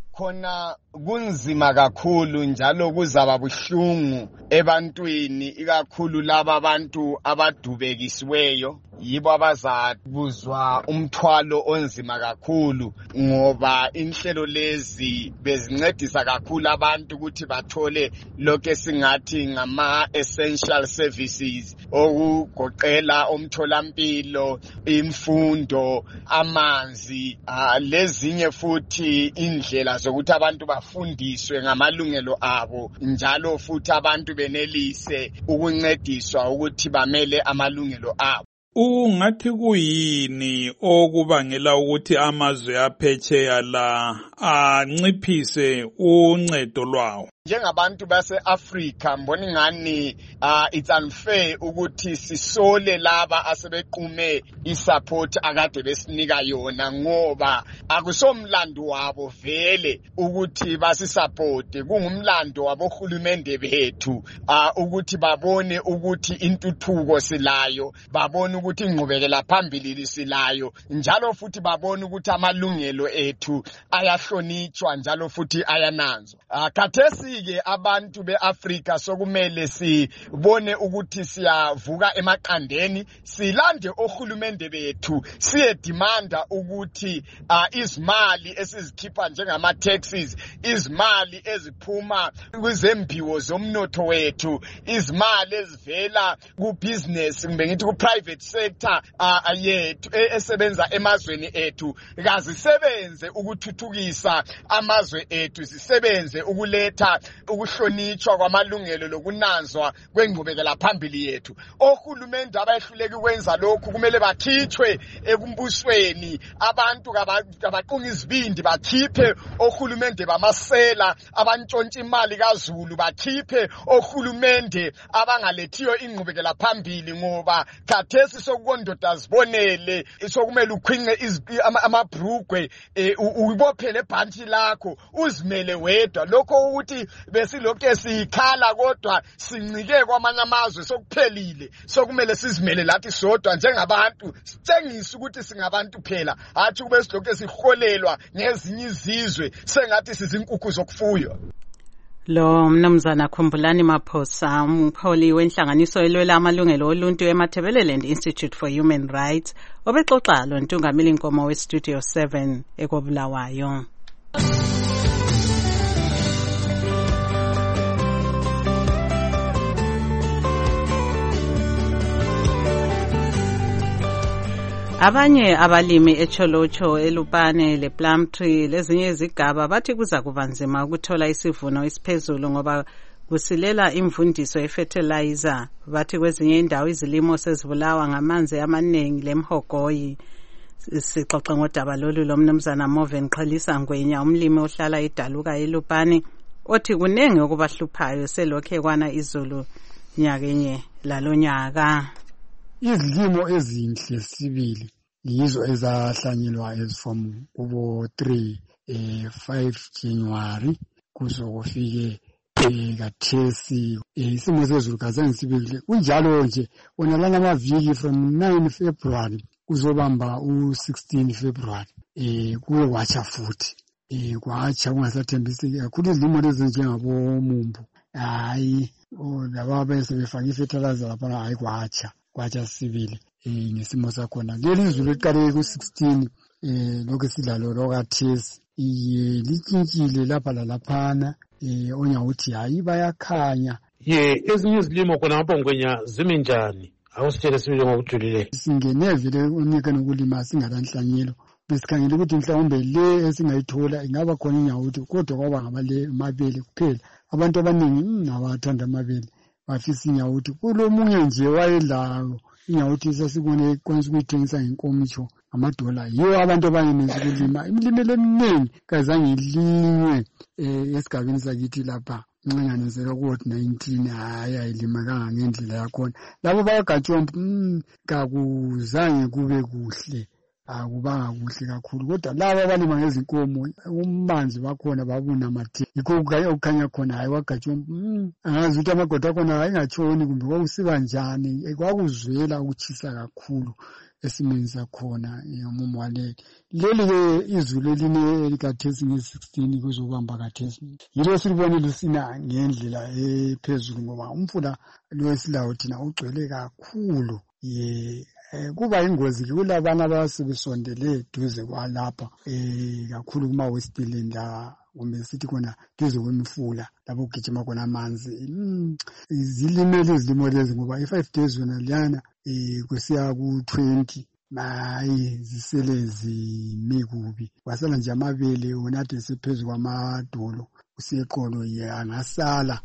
Khona kunzima kakhulu njalo kuzaba buhlungu ebantwini, ikakhulu laba abantu abadubekisiweyo, yibo abazabuzwa umthwalo onzima kakhulu, ngoba inhlelo lezi bezincedisa kakhulu abantu ukuthi bathole lokho esingathi ngama essential services, okugoqela umtholampilo, imfundo, amanzi, lezinye futhi indlela zokuthi abantu bafundiswe ngamalungelo abo, njalo futhi abantu benelise ukuncediswa ukuthi bamele amalungelo abo. Ungathi kuyini okubangela ukuthi amazwe aphetsheya la anciphise uncedo lwawo? njengabantu base-Afrika mbona ngani uh, it's unfair ukuthi sisole laba asebequme isupport akade besinika yona ngoba akusomlando wabo vele ukuthi basisupport kungumlando wabohulumende bethu uh, ukuthi babone ukuthi intuthuko silayo babone ukuthi ingqubekela phambili silayo njalo futhi babone ukuthi amalungelo ethu ayahlonitshwa njalo futhi ayananzwa uh, kathesi ke abantu beAfrika sokumele sibone ukuthi siyavuka emaqandeni silande ohulumende bethu siye demanda ukuthi uh, izimali esizikhipha njengama taxes izimali eziphuma kwizembiwo zomnotho wethu izimali ezivela ku business kumbe ngithi ku private sector uh, yethu esebenza emazweni ethu kazisebenze ukuthuthukisa amazwe ethu zisebenze ukuletha ukuhlonitshwa kwamalungelo lokunanzwa kwengqubekela phambili yethu ohulumende abayehluleka ukwenza lokhu kumele bakhithwe ekumbusweni abantu abaqunga izibindi bakhiphe ohulumende bamasela abantshontsha imali kaZulu bakhiphe ohulumende abangalethiyo ingqubekela phambili ngoba khathesi sokukondoda zibonele sokumele ukhwinqe amabhrugwe uyibophele ebhanti lakho uzimele wedwa lokho ukuthi besilokho sikhala kodwa sincike kwamanye amazwe sokuphelile sokumele sizimele lathi sodwa njengabantu sitshengisa ukuthi singabantu phela athi kube silokho siholelwa ngezinye izizwe sengathi sizinkukhu zokufuywa. Lo mnumzana Khumbulani Maphosa umholi wenhlanganiso elwela amalungelo oluntu eMatabeleland Institute for Human Rights obexoxa lo ntungameli inkomo we Studio seven ekobulawayo. Abanye abalimi eCholocho eLupane lePlumtree lezinye izigaba bathi kuza kubanzima ukuthola isivuno esiphezulu ngoba kusilela imvundiso efertilizer bathi kwezinye indawo izilimo sezibulawa ngamanzi amaningi lemhogoyi. Sixoxe ngodaba lolu lomnumzana Moven Qhelisa Ngwenya umlimi ohlala eDaluka eLupane othi kunenge okubahluphayo selokhe kwana izulu nyakenye lalonyaka. Izilimo ezinhle sibili yizo ezahlanyelwa ezifom kubo three eh five January kuzokufike ekathesi isimo sezulu kazange sibili kunjalo nje wona lana amaviki from nine February kuzobamba u sixteen February eh kuwe wacha futhi eh kwacha kungasathembisi kakhulu izilimo lezi njengabo mumbu hayi laba bese befaka ifertilizer lapha hayi kwacha kwacha sibili eh ngesimo sakhona leli izulu liqale ku sixteen eh lokho sidlalo lokathesi iye litshintshile lapha lalaphana eh onya uthi hayi bayakhanya ye ezinye izilimo khona ngapha Ngwenya ziminjani awusitshele sibili ngokujulile singene vele unika nokulima singalanhlanyelo besikhangela ukuthi mhlawumbe le esingayithola ingaba khona inyawuthi kodwa kwaba ngabale mabele kuphela abantu abaningi abathanda amabele bafisa inyawuthi kulomunye nje wayedlayo inyawuthi sasibone kwenza ukuyithengisa ngenkomitsho amadola yiwo abantu abaninzi kulima imilimelo eminingi kazange ilinywe eh esigabeni sakithi lapha ncanganisela ku nineteen hayi ayilimekanga ngendlela yakhona labo bayagatsomba kakuzange kube kuhle akubanga kuhle kakhulu kodwa laba abalima ngezinkomo umanzi bakhona babuna mathe yikho kukhanya khona hayi wagatsomba angazi ukuthi amagoda khona ayingatshoni kumbe kwakusiba njani kwakuzwela ukuchisa kakhulu esimeni sakhona umumo waleli leli ke izulu eline elikathesi nge-sixteen kuzobamba kathesi yilo silibone lusina ngendlela ephezulu ngoba umfula lo esilawo thina ugcwele kakhulu ye kuba ingozi kulabana abasebesondele duze kwalapha eh kakhulu kuma Westland la kumbe sithi khona duze kwemifula lapho kugijima khona amanzi izilimele izilimo lezi ngoba i-five days wona liyana eh kusiya ku twenty mayi zisele zimekubi wasala nje amabele wona ade sephezulu kwamadolo useqolo ye angasala.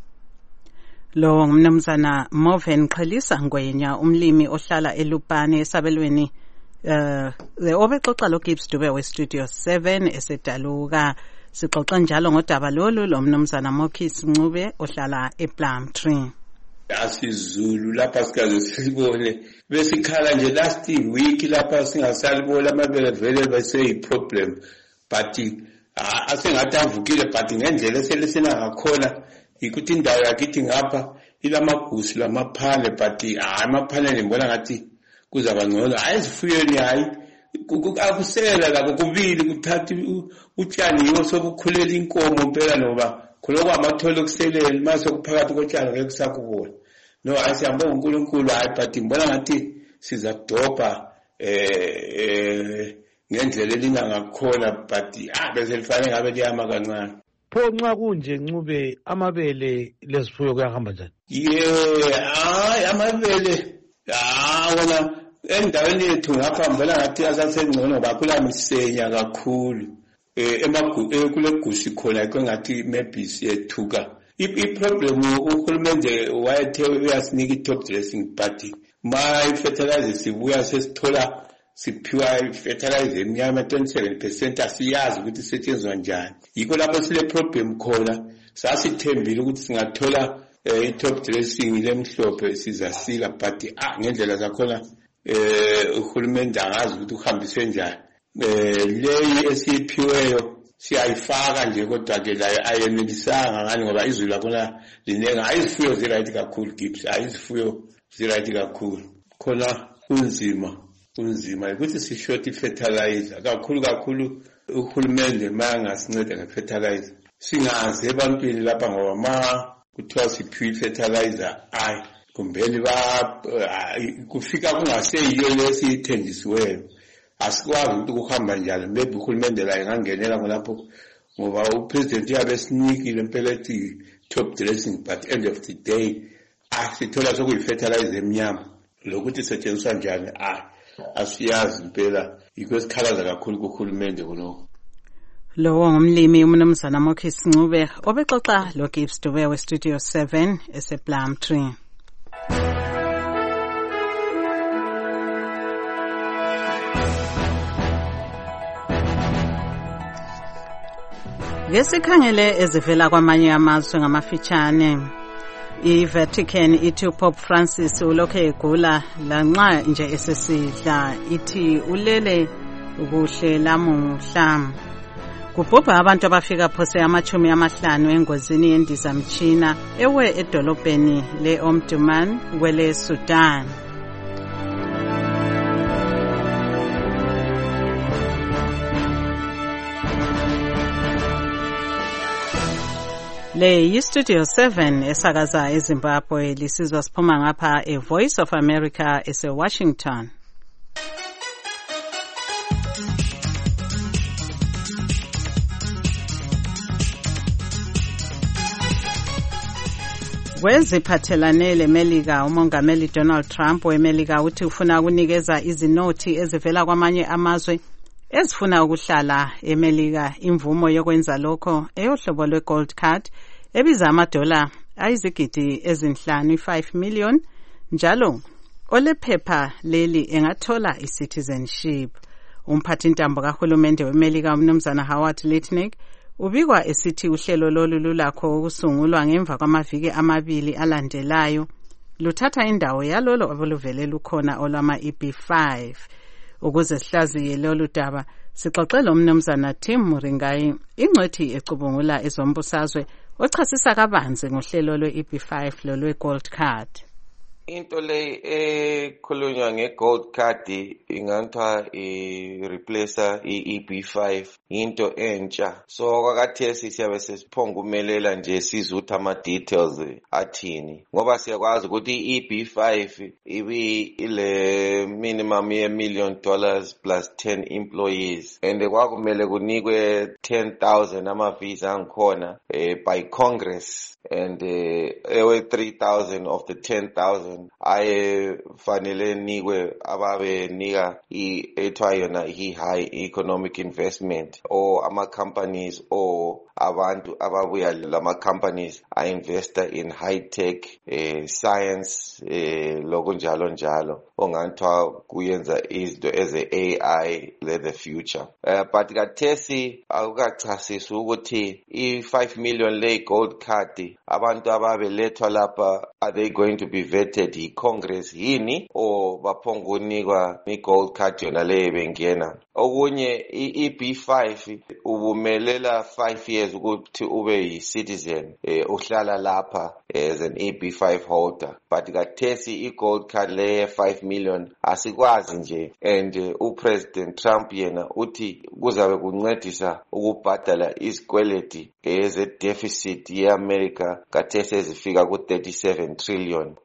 Lo ngumnumzana Moven Qhelisa Ngwenya umlimi ohlala eLupane esabelweni eh obexoxa lo Gibbs Dube we Studio seven esedaluka Sixoxa njalo ngodaba lolu lomnumzana Mokis Ncube ohlala ePlumtree. Asizulu lapha sikaze sibone besikhala nje last week lapha singasalibona amabele vele bese iproblem but asengathi avukile but ngendlela eselesena ngakhona ikuthi indawo yakithi ngapha ilamagusi lamaphane but hayi amaphane ngibona ngathi kuzaba ngcono ayizifuyeni hayi akusela lapho kubili kuthatha utshani yiwo sobukhulela inkomo impela noba khulokwa amatholo okuselela mase kuphakathi kotshani ngeke kusakubona no asiyamba uNkulunkulu hayi but ngibona ngathi sizadobha eh ngendlela elingakhona but ah bese lifanele ngabe liyama kancane. Pho nxa kunje Ncube amabele lezifuyo kuyahamba njani? Yeah, hayi amabele ah wona endaweni yethu ngapha mbona ngathi asasengcono bakhula misenya kakhulu eh emagu kule gushi khona kwengathi maybe siyethuka. I-problem uhulumende wayethe uyasinika i-top dressing but my fertilizer sibuya sesithola siphiwa fertilizer emnyama twenty-seven percent asiyazi ukuthi isetshenziswa njani. Yikho lapho sile problem khona sasithembile ukuthi singathola i-top dressing lemhlophe sizasila but ah ngendlela zakhona eh uhulumende angazi ukuthi uhambise njani. Eh leyi esiphiweyo siyayifaka nje kodwa ke la ayenelisanga ngani ngoba izulu lakhona linenga ayizifuyo ziright kakhulu gips ayizifuyo ziright kakhulu khona kunzima kunzima ukuthi si short fertilizer kakhulu kakhulu uhulumende mangasinceda ngefertilizer singaze ebantwini lapha ngoba ma kuthiwa siphiwe fertilizer ay kumbeni ba kufika kungaseyiyo lesithenjisiweyo asikwazi ukuthi kuhamba njalo maybe uhulumende la engangenela ngolapho ngoba upresident yabe sinikile impela ethi top dressing but end of the day asithola sokuyifertilizer emnyama lokuthi isetshenziswa njani ah asiyazi impela yikho sikhalaza kakhulu kuhulumende kuno. Lowo ngumlimi umnumzana Mokis Ncube obexoxa lo Gibbs Dube we Studio seven esePlumtree. Ngesikhangele ezivela kwamanye amazwe ngamafitshane iVatican ithi uPope Francis ulokhu egula lanxa nje esesidla ithi ulele ukuhle lamuhla. Kubhubha abantu abafika phose amachumi amahlanu engozini yendizamtshina ewe edolobheni leOmdurman kwele Sudan. Le yi-Studio seven esakaza eZimbabwe lisizwa siphuma ngapha eVoice of America ese-Washington. Kweziphathelane leMelika umongameli Donald Trump weMelika uthi ufuna ukunikeza izinothi ezivela kwamanye amazwe ezifuna ukuhlala eMelika imvumo yokwenza lokho eyohlobo lwe-Gold Card ebiza amadola ayizigidi ezinhlanu five million njalo olephepha leli engathola i-citizenship. Umphathintambo kahulumende weMelika umnumzana Howard Lutnick ubikwa esithi uhlelo lolu lulakho ukusungulwa ngemva kwamaviki amabili alandelayo luthatha indawo yalolo obuluvele lukhona olwama E B five. Ukuze sihlaziye lolu daba sixoxela umnumzana Tim Muringai ingcwethi ecubungula ezombusazwe ochasisa kabanzi ngohlelo lwe-E B five lolwe Gold Card. Into le ekhulunywa ngeGold Card ingathiwa i-replacer i-E B five into entsha. So kwakathesi siyabe sesiphonga umelela nje sizutha ama-details athini. Ngoba siyakwazi ukuthi i-E B five ibi ile minimum ye million dollars plus ten employees. And kwakumele kunikwe ten thousand ama-visa angikhona by Congress. And uh, three thousand of the ten thousand thousand ayefanele nikwe ababenika ethiwa yona i-high economic investment or ama-companies or abantu ababuya lama companies a-investa in high tech eh, science eh, loko njalo njalo ongathiwa kuyenza izinto eze-A I le the future uh, but kathesi akukachasisi ukuthi i-five million le gold card abantu ababelethwa lapha are they going to be vetted yi-Congress yini or baphongunikwa i-gold card yona le bengena okunye i-E B five ubumelela five years ukuthi ube yi-citizen eh, uhlala lapha as an E B five holder but kathesi i-gold card le five million asikwazi nje and uh, uPresident Trump yena uthi kuzabe kuncedisa ukubhadala izikweleti eze-deficit ye-America kathesi ezifika ku-thirty-seven trillion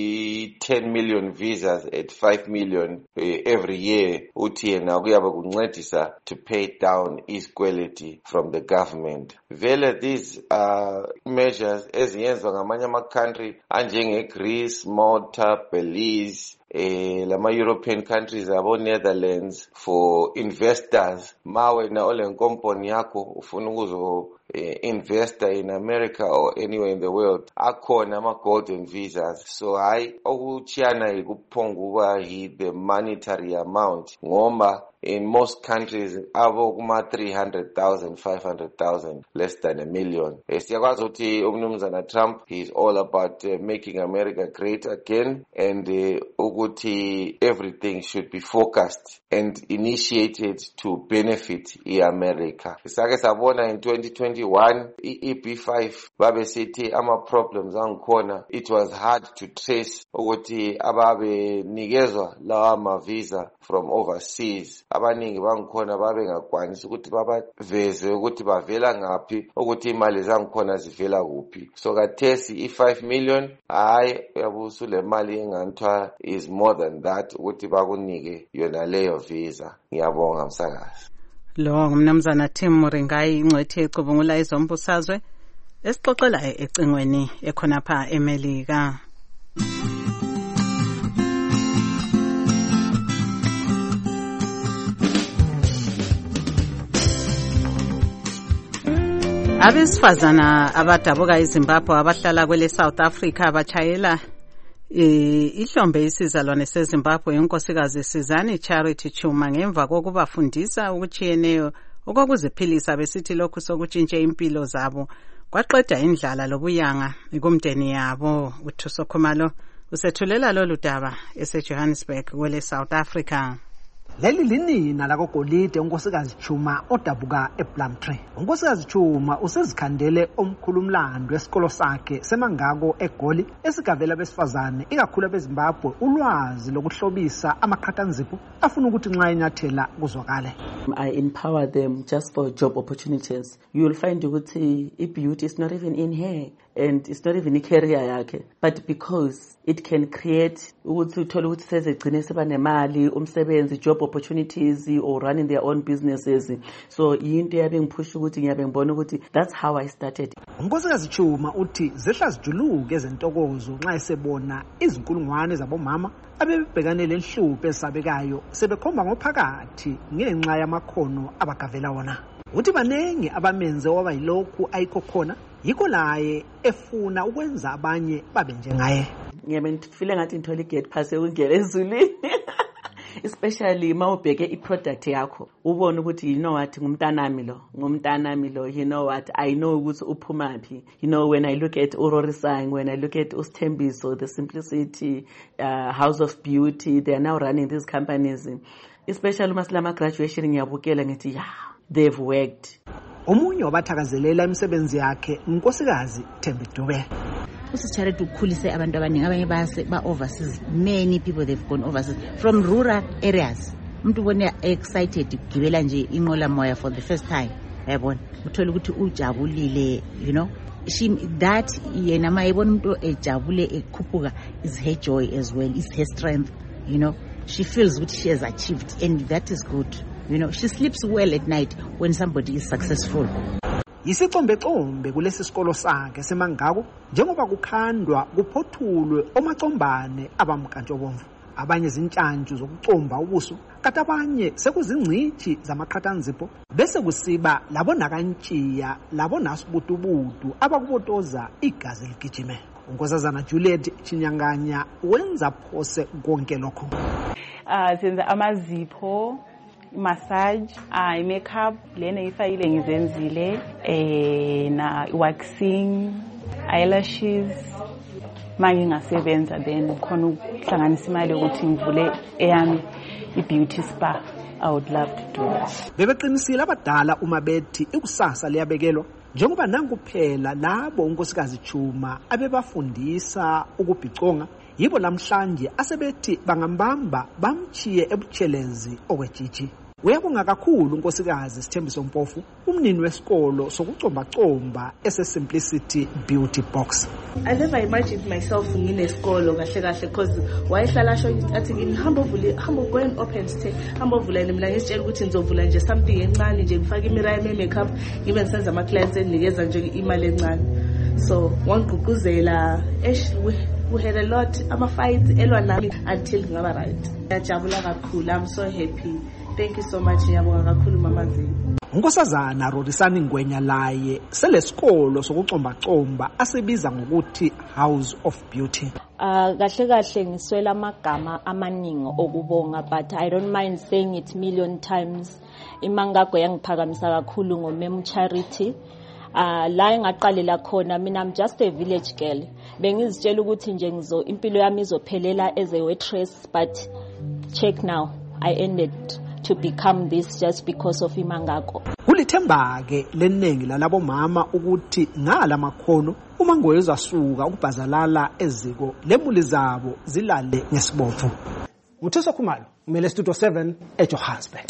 i-ten million visas at five million uh, every year uthi yena kuyabe kuncedisa to pay down izikweleti from the government. Vele these uh, measures eziyenzwa ngamanye ama-country anjenge-Greece, Malta, Belize, eh lama European countries abo Netherlands for investors ma wena ole company yakho ufuna ukuzo eh, investor in America or anywhere in the world akhona ama golden visas so hayi okuchiyana ikuphonguka hi the monetary amount ngoma in most countries abo kuma three hundred thousand five hundred thousand less than a million. Siyakwazi ukuthi umnumzana Trump he is all about uh, making America great again and uh, ukuthi everything should be focused and initiated to benefit i-America. Sake sabona in twenty twenty-one i-E B five babe sithi ama problems angikhona it was hard to trace ukuthi ababe nikezwa lawa ma visa from overseas abaningi bangikhona babe ngakwanisa ukuthi babaveze ukuthi bavela ngaphi ukuthi imali zangikhona zivela kuphi so kathesi i-five million hayi yabusu le mali enganthiwa is more than that ukuthi bakunike yona leyo visa. Ngiyabonga msakazi. Lo ngumnumzana Tim Muringayi ingcwethi ecubungula izombusazwe esixoxela ecingweni ekhonapha eMelika. Abesifazana abadabuka eZimbabwe abahlala kwele South Africa abachayela ihlombe isizalwane seZimbabwe inkosikazi Sizani Charity Chuma ngemva kokubafundisa ukuchiyeneyo okuziphilisa besithi lokhu sokutshintshe impilo zabo kwaqeda indlala lobuyanga ikumdeni yabo. Uthuso Khumalo usethulela lolu daba eseJohannesburg kwele South Africa. Leli linina lakogolide unkosikazi Chuma odabuka eBlumtree. Unkosikazi Chuma usezikhandele omkhulumlando esikolo sakhe semangako eGoli esigavela besifazane ikakhulu beZimbabwe ulwazi lokuhlobisa amaqhakanzipo afuna ukuthi nxa enyathela kuzwakale. I empower them just for job opportunities. You will find ukuthi i-beauty is not even in her and it's not even a career yakhe but because it can create ukuthi uthola ukuthi sezegcine seba nemali umsebenzi job opportunities or running their own businesses so into yabe ngiphusha ukuthi ngiyabe ngibona ukuthi that's how I started. Unkosikazi Chuma uthi zehla zijuluke ezentokozo nxa esebona izinkulungwane zabomama abebhekane lenhlupho esabekayo sebekhomba ngophakathi ngenxa yamakhono abagavela wona. Uthi banenge abamenze waba yilokhu ayikho khona yikho laye efuna ukwenza abanye babe njengaye. Ngiyabe ngifile ngathi ngithola igate pass ekungena ezulwini especially mawubheke iproduct yakho ubone ukuthi you know what ngumntanami lo ngumntanami lo you know what I know ukuthi uphumaphi. You know when I look at Urorisang, when I look at Usthembiso, the Simplicity, uh, House of Beauty, they are now running these companies especially maslama graduation ngiyabukela ngithi yeah they've worked. Omunye wabathakazelela imisebenzi yakhe unkosikazi Thembi Dube. Usicharity ukukhulisa abantu abaningi abanye base ba overseas. Many people they've gone overseas from rural areas. Umuntu ubone excited ukugibela nje inqola moya for the first time. Yabona uthola ukuthi ujabulile you know she that yena mayibona umuntu ejabule ekhuphuka is her joy as well, is her strength, you know. She feels what she has achieved and that is good. You know, she sleeps well at night when somebody is successful. Yisicombecombe kulesi sikolo sakhe seMangaku njengoba kukhandwa kuphothulwe omacombane abamkantshobomvu. Abanye zintshantshu zokucomba ubuso, kanti abanye sekuzingcithi zamaqhathanzipho, bese kusiba labo nakantshiya labo nasibutubutu abakubotoza igazi ligijime. Unkosazana Juliet Chinyanganya wenza phose konke lokho. Ah senza amazipho, massage, ah makeup, lena ifayile ngizenzile, eh na waxing, eyelashes. Manje ngasebenza then khona ukuhlanganisa imali ukuthi ngivule eyami i-beauty spa. I would love to do that. Bebeqinisile abadala uma bethi ikusasa liyabekelwa njengoba nangu phela labo unkosikazi Chuma abebafundisa ukubhiconga yibo namhlanje asebethi bangambamba bamchiye ebutshelezi okwejiji. Uyabonga kakhulu unkosikazi Sithembiso Mpofu, umnini wesikolo sokucomba-comba ese-Simplicity Beauty Box. I never imagined myself nginesikolo kahle kahle because wayehlala asho athi ngihamba uvule hamba go and open stay hamba uvulele mina ngisitshela ukuthi ngizovula nje something encane nje ngifake imirayimi ye-makeup ngibe ngisenza ama-clients enginikeza nje imali encane. So wangigqugquzela esh we had a lot ama-fights elwa nami until ngaba right. Ngiyajabula kakhulu. I'm so happy. Thank you so much. Ngiyabonga kakhulu mama Zini. Unkosazana Rorisani Ngwenya laye selesikolo sokucomba-comba asebiza ngokuthi House of Beauty. Ah kahle kahle ngiswela amagama amaningi okubonga but I don't mind saying it million times. Imangago yangiphakamisa kakhulu ngomem Charity. Ah la engaqalela khona mina I'm just a village girl. Bengizitshela ukuthi nje ngizo impilo yami izophelela as a waitress but check now I ended to become this just because of Imangago. Kulithemba ke lenengi lalabo mama ukuthi ngala makhono uma ngoyezasuka ukubhazalala eziko lemuli zabo zilale ngesibopho. Muthiso Khumalo, umele Studio seven eJohannesburg.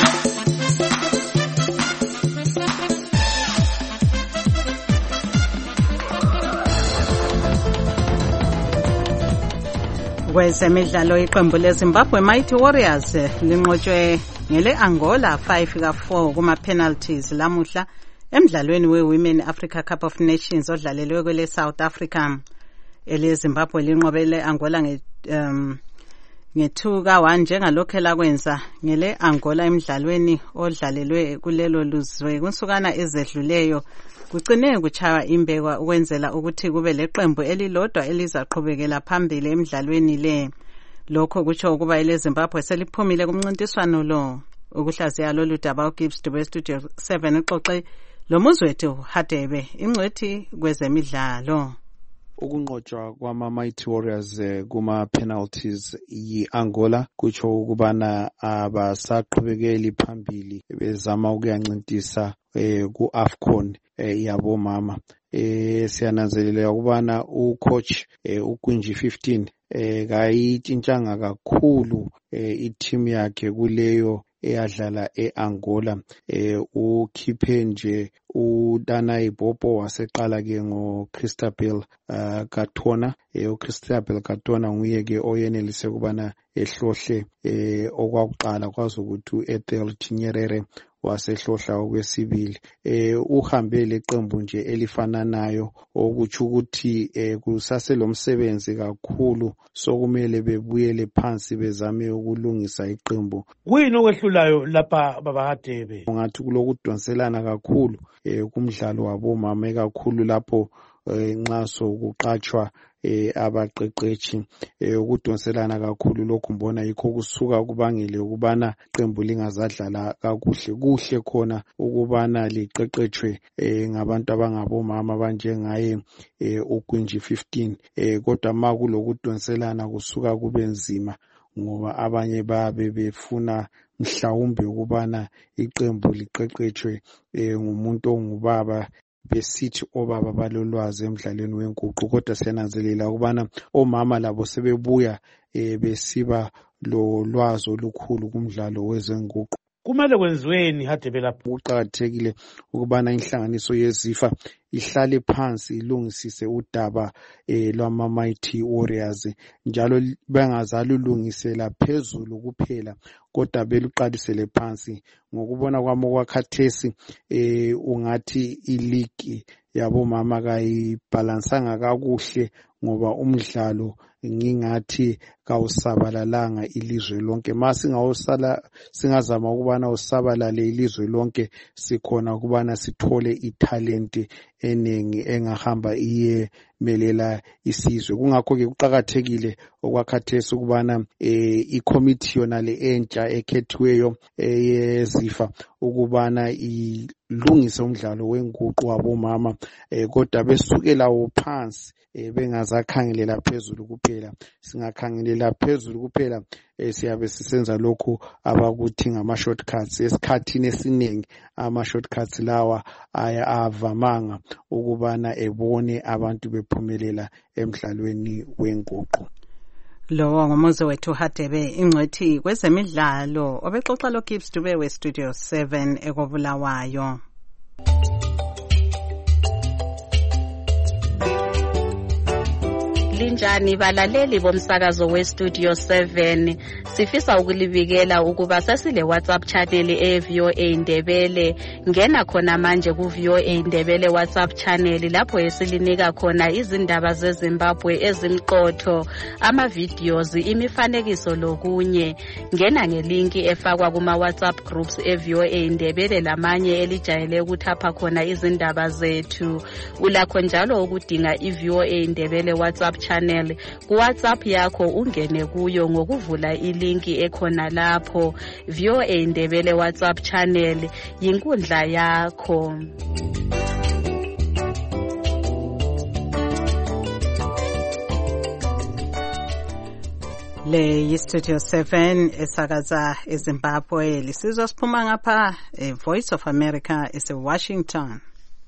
Kwezemidlalo iqembu leZimbabwe Mighty Warriors linqotshwe ngele Angola five ka four kuma penalties lamuhla emidlalweni weWomen Africa Cup of Nations odlalelwe kwele South Africa. Ele Zimbabwe linqobele Angola nge um nge-two ka one njengalokho lakwenza ngele Angola emidlalweni odlalelwe kulelo luzwe kunsukana ezedluleyo. Kucine kuchaya imbekwa ukwenzela ukuthi kube leqembu elilodwa elizaqhubekela phambili emidlalweni le. Lokho kutsho ukuba ile Zimbabwe seliphumile kumncintiswano lo. Ukuhlaziya lolu daba uGibbs Dube Studio seven uxoxe lo muzwethu Hadebe ingcwethi kwezemidlalo. Ukunqotshwa kwama Mighty Warriors eh, kuma penalties yi-Angola kutsho ukubana abasaqhubekeli phambili bezama ukuyancintisa eh, ku-AFCON eh, yabo mama. Eh, siyananzelela ukubana ucoach eh, uKwinji fifteen eh, kayitshintshanga kakhulu eh, i-team yakhe kuleyo eyadlala eAngola. Eh, ukhiphe nje uDanai Bobo waseqala ke ngo Christabel uh, Katona. Eh, uChristabel Katona nguye ke oyenelise kubana ehlohle eh, okwakuqala kwazi ukuthi uEthel Tinyerere wasehlohla okwesibili. Eh, uhambe leqembu nje elifananayo okuthi ukuthi eh, kusase lomsebenzi kakhulu sokumele bebuyele phansi bezame ukulungisa iqembu. Kuyini okwehlulayo lapha baba Hadebe? Ngathi kulokudonselana kakhulu eh, kumdlalo wabomama kakhulu lapho eh, nxa sokuqatshwa eh, abaqeqetshi eh, ukudonselana kakhulu lokhu mbona yikho kusuka kubangele ukubana iqembu lingazadlala kakuhle. Kuhle khona ukubana liqeqetshwe eh, ngabantu abangabomama banjengaye eh, uKwinji fifteen eh, kodwa makulokudonselana kusuka kube nzima ngoba abanye babe befuna mhlawumbe ukubana iqembu liqeqetshwe eh, ngumuntu ongubaba besithi obaba balolwazi emidlalweni wenguqu. Kodwa siyananzelela ukubana omama labo sebebuya eh, besiba lo lwazi olukhulu kumdlalo wezenguqu. kumele kwenziweni Hadebela? Kuqakathekile ukubana inhlanganiso yeZIFA ihlale phansi ilungisise udaba eh, lwama Mighty Warriors njalo bengazalulungisela phezulu kuphela kodwa beluqalisele phansi. Ngokubona kwami okwakhathesi eh, ungathi iligi yabomama kayibhalansanga kakuhle ngoba umdlalo ngingathi kawusabalalanga ilizwe lonke. Masingawusala singazama ukubana usabalale ilizwe lonke sikhona ukubana sithole italent eningi engahamba iyemelela isizwe. Kungakho ke kuqakathekile okwakhathesi ukubana eh, i-committee yona le entsha ekhethiweyo yeZIFA ukubana ilungise umdlalo wenguqu wabomama eh, kodwa besukela phansi eh, bengazakhangelela phezulu kuphela. Singakhangelela phezulu kuphela eh, siyabe sisenza lokhu abakuthi ngama shortcuts. Esikhathini esiningi ama shortcuts lawa aya avamanga ukubana ebone abantu bephumelela emidlalweni wenguqu. Lo ngomuzi wethu Hadebe ingcwethi kwezemidlalo obexoxa lo Gibbs Dube we Studio seven ekobulawayo. Linjani balaleli bomsakazo we Studio seven, sifisa ukulibikela ukuba sesile WhatsApp channel e V O A Ndebele. Ngena khona manje ku V O A Ndebele WhatsApp channel lapho esilinika khona izindaba zeZimbabwe ezimqotho, ama videos, imifanekiso lokunye. Ngena ngelinki efakwa kuma WhatsApp groups e V O A Ndebele lamanye elijayele ukuthapha khona izindaba zethu. Ulakho njalo ukudinga i V O A Ndebele WhatsApp channel ku WhatsApp yakho ungene kuyo ngokuvula ilinki ekhona lapho. V O A Ndebele WhatsApp channel yinkundla yakho. Le yi Studio seven esakaza eZimbabwe. Lisizwa siphuma ngapha e Voice of America ese Washington.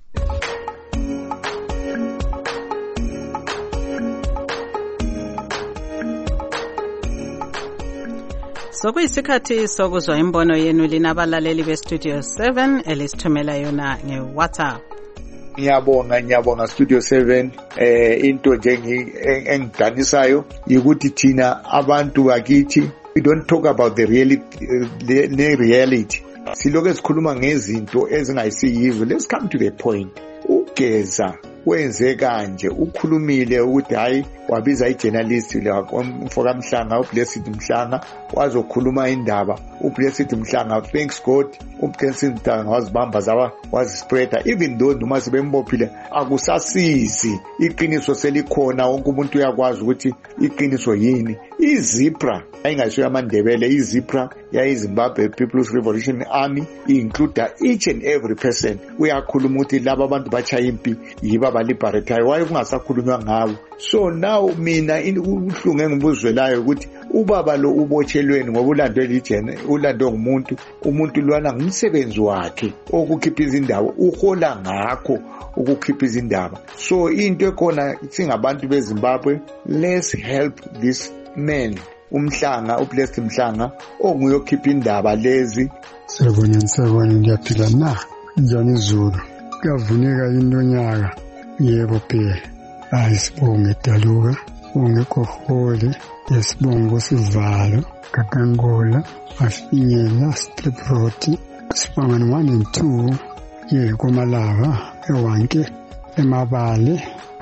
Sokuyisikhathi sokuzwa imbono yenu linabalaleli be Studio seven elisithumela yona nge WhatsApp. Ngiyabonga ngiyabonga Studio seven. eh into nje engidanisayo ukuthi thina abantu bakithi we don't talk about the reality the reality. Siloke sikhuluma ngezinto ezingayisiyizo. Let's come to the point. Ugeza wenze kanje ukhulumile ukuthi hayi wabiza ijournalist umfoka Mhlanga uBlessed Mhlanga wazokhuluma indaba. uBlessed Mhlanga, thanks God, uBlessed Mhlanga wazibamba zawa wazispreader, even though noma sibembophile akusasizi. Iqiniso selikhona, wonke umuntu uyakwazi ukuthi iqiniso yini. iZipra ayingasiyo amaNdebele, iZipra yayiZimbabwe People's Revolution Army include each and every person. Uyakhuluma ukuthi laba abantu bachaya impi yiba baliberatayo, waye kungasakhulunywa ngawo. So now mina ubuhlungu engibuzwelayo ukuthi ubaba lo ubotshelweni ngoba ulandwe lijene, ulandwe ngumuntu, umuntu lwana ngumsebenzi wakhe okukhipha izindaba, uhola ngakho ukukhipha izindaba. So into ekhona singabantu beZimbabwe, let's help this man uMhlanga, uBlessed Mhlanga onguye okhipha indaba lezi. Sibona nsabona ndiyaphila na njani izulu kuyavuneka intonyaka yebo phela. Hayi sibonge Daluka, ungekho hole, yesibongo Sivalo, Kakangola, Afinyela, Striproti, Sibangani one and two, ye Komalava, Ewanke, Emabale,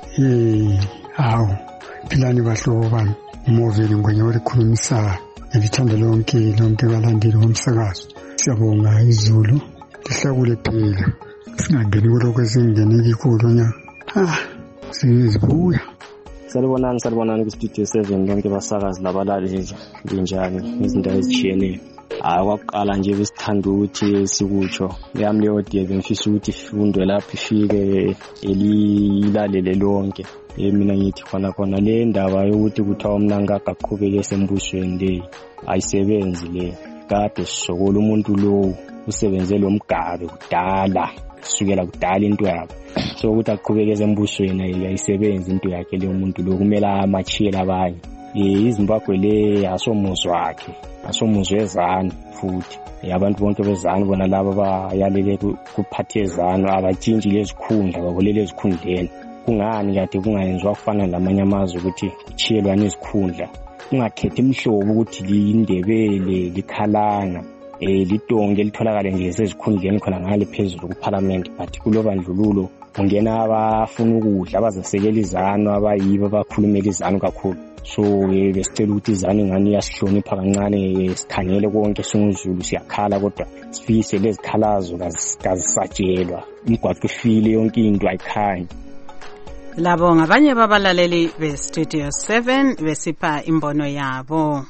ye awu philani bahlobo bami umoveli ngwenye olikhulumisa elithanda lonke lonke balandeli bomsakazo. Siyabonga izulu lihlakule phela, singangeni kulokho esingene kikho nyaka. Ah sizibuya. Salibonani salibonani ku Studio seven lonke basakazi labalali linjani izinto ezitshiyeneyo. Hayi kwakuqala nje besithanda ukuthi sikutsho yami leyo diye ngifisa ukuthi ifundo lapho ifike elilalele lonke. Mina ngithi khona khona le ndaba yokuthi kuthiwa umnanga akaqhubeke esembusweni le ayisebenzi le. Kade sisokola umuntu lo usebenze lo mgabe kudala, kusukela kudala into yakhe. So ukuthi aqhubeke esembusweni ayisebenzi into yakhe le umuntu lo kumele amachiyela abanye. iZimbabwe le asomuzwa wakhe, asomuzwa ezani futhi. abantu bonke bezanu bona laba bayalele kuphathe ezanu abatshintshi lezikhundla baholele ezikhundleni. Kungani kade kungayenziwa kufana lamanye amazwe ukuthi kuchiyelwane izikhundla, ungakhethi imhlobo ukuthi liyindebele likhalanga eh lidonke elitholakala nje sezikhundleni khona ngale phezulu kuParliament, but kulobandlululo ungena abafuna ukudla abazasekela izanu abayibo abakhulumela izanu kakhulu. So besicela ukuthi izanu ngani iyasihlonipha kancane, sikhangele konke singuzulu siyakhala kodwa sifise lezikhalazo kazisatshelwa, imigwaqo ifile yonke into ayikhanyi. Labo ngabanye babalaleli be-Studio seven besipha imbono yabo.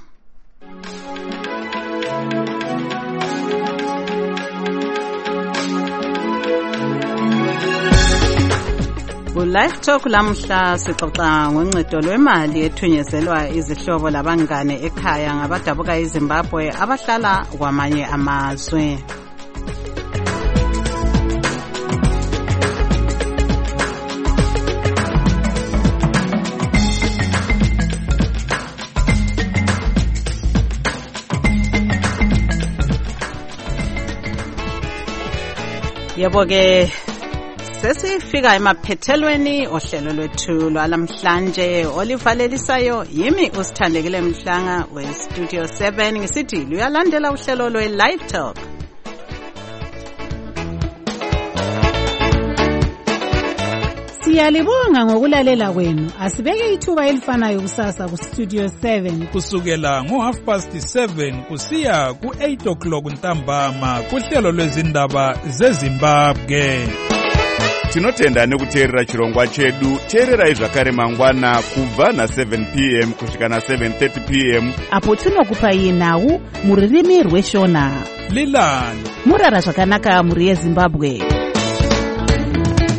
Ku-Live Talk lamhla sixoxa ngoncedo lwemali ethunyezelwa izihlobo labangane ekhaya ngabadabuka eZimbabwe abahlala kwamanye amazwe. Yebo ke sesifika emaphethelweni ohlelo lwethu lwalamhlanje olivalelisayo yimi usithandekile Mhlanga we-Studio seven ngisithi luyalandela uhlelo lwe-Live Talk. Siyalibonga ngokulalela kwenu. Asibeke ithuba elifanayo kusasa ku-Studio seven kusukela ngo half past seven kusiya ku eight o'clock ntambama kuhlelo lwezindaba zeZimbabwe. Tinotenda nekuteerera chirongwa chedu. Teererai zvakare mangwana kubva na seven p m kusvika na seven thirty p m apo tinokupai nhau muririmi rweshona. Lilani murara zvakanaka muri yeZimbabwe.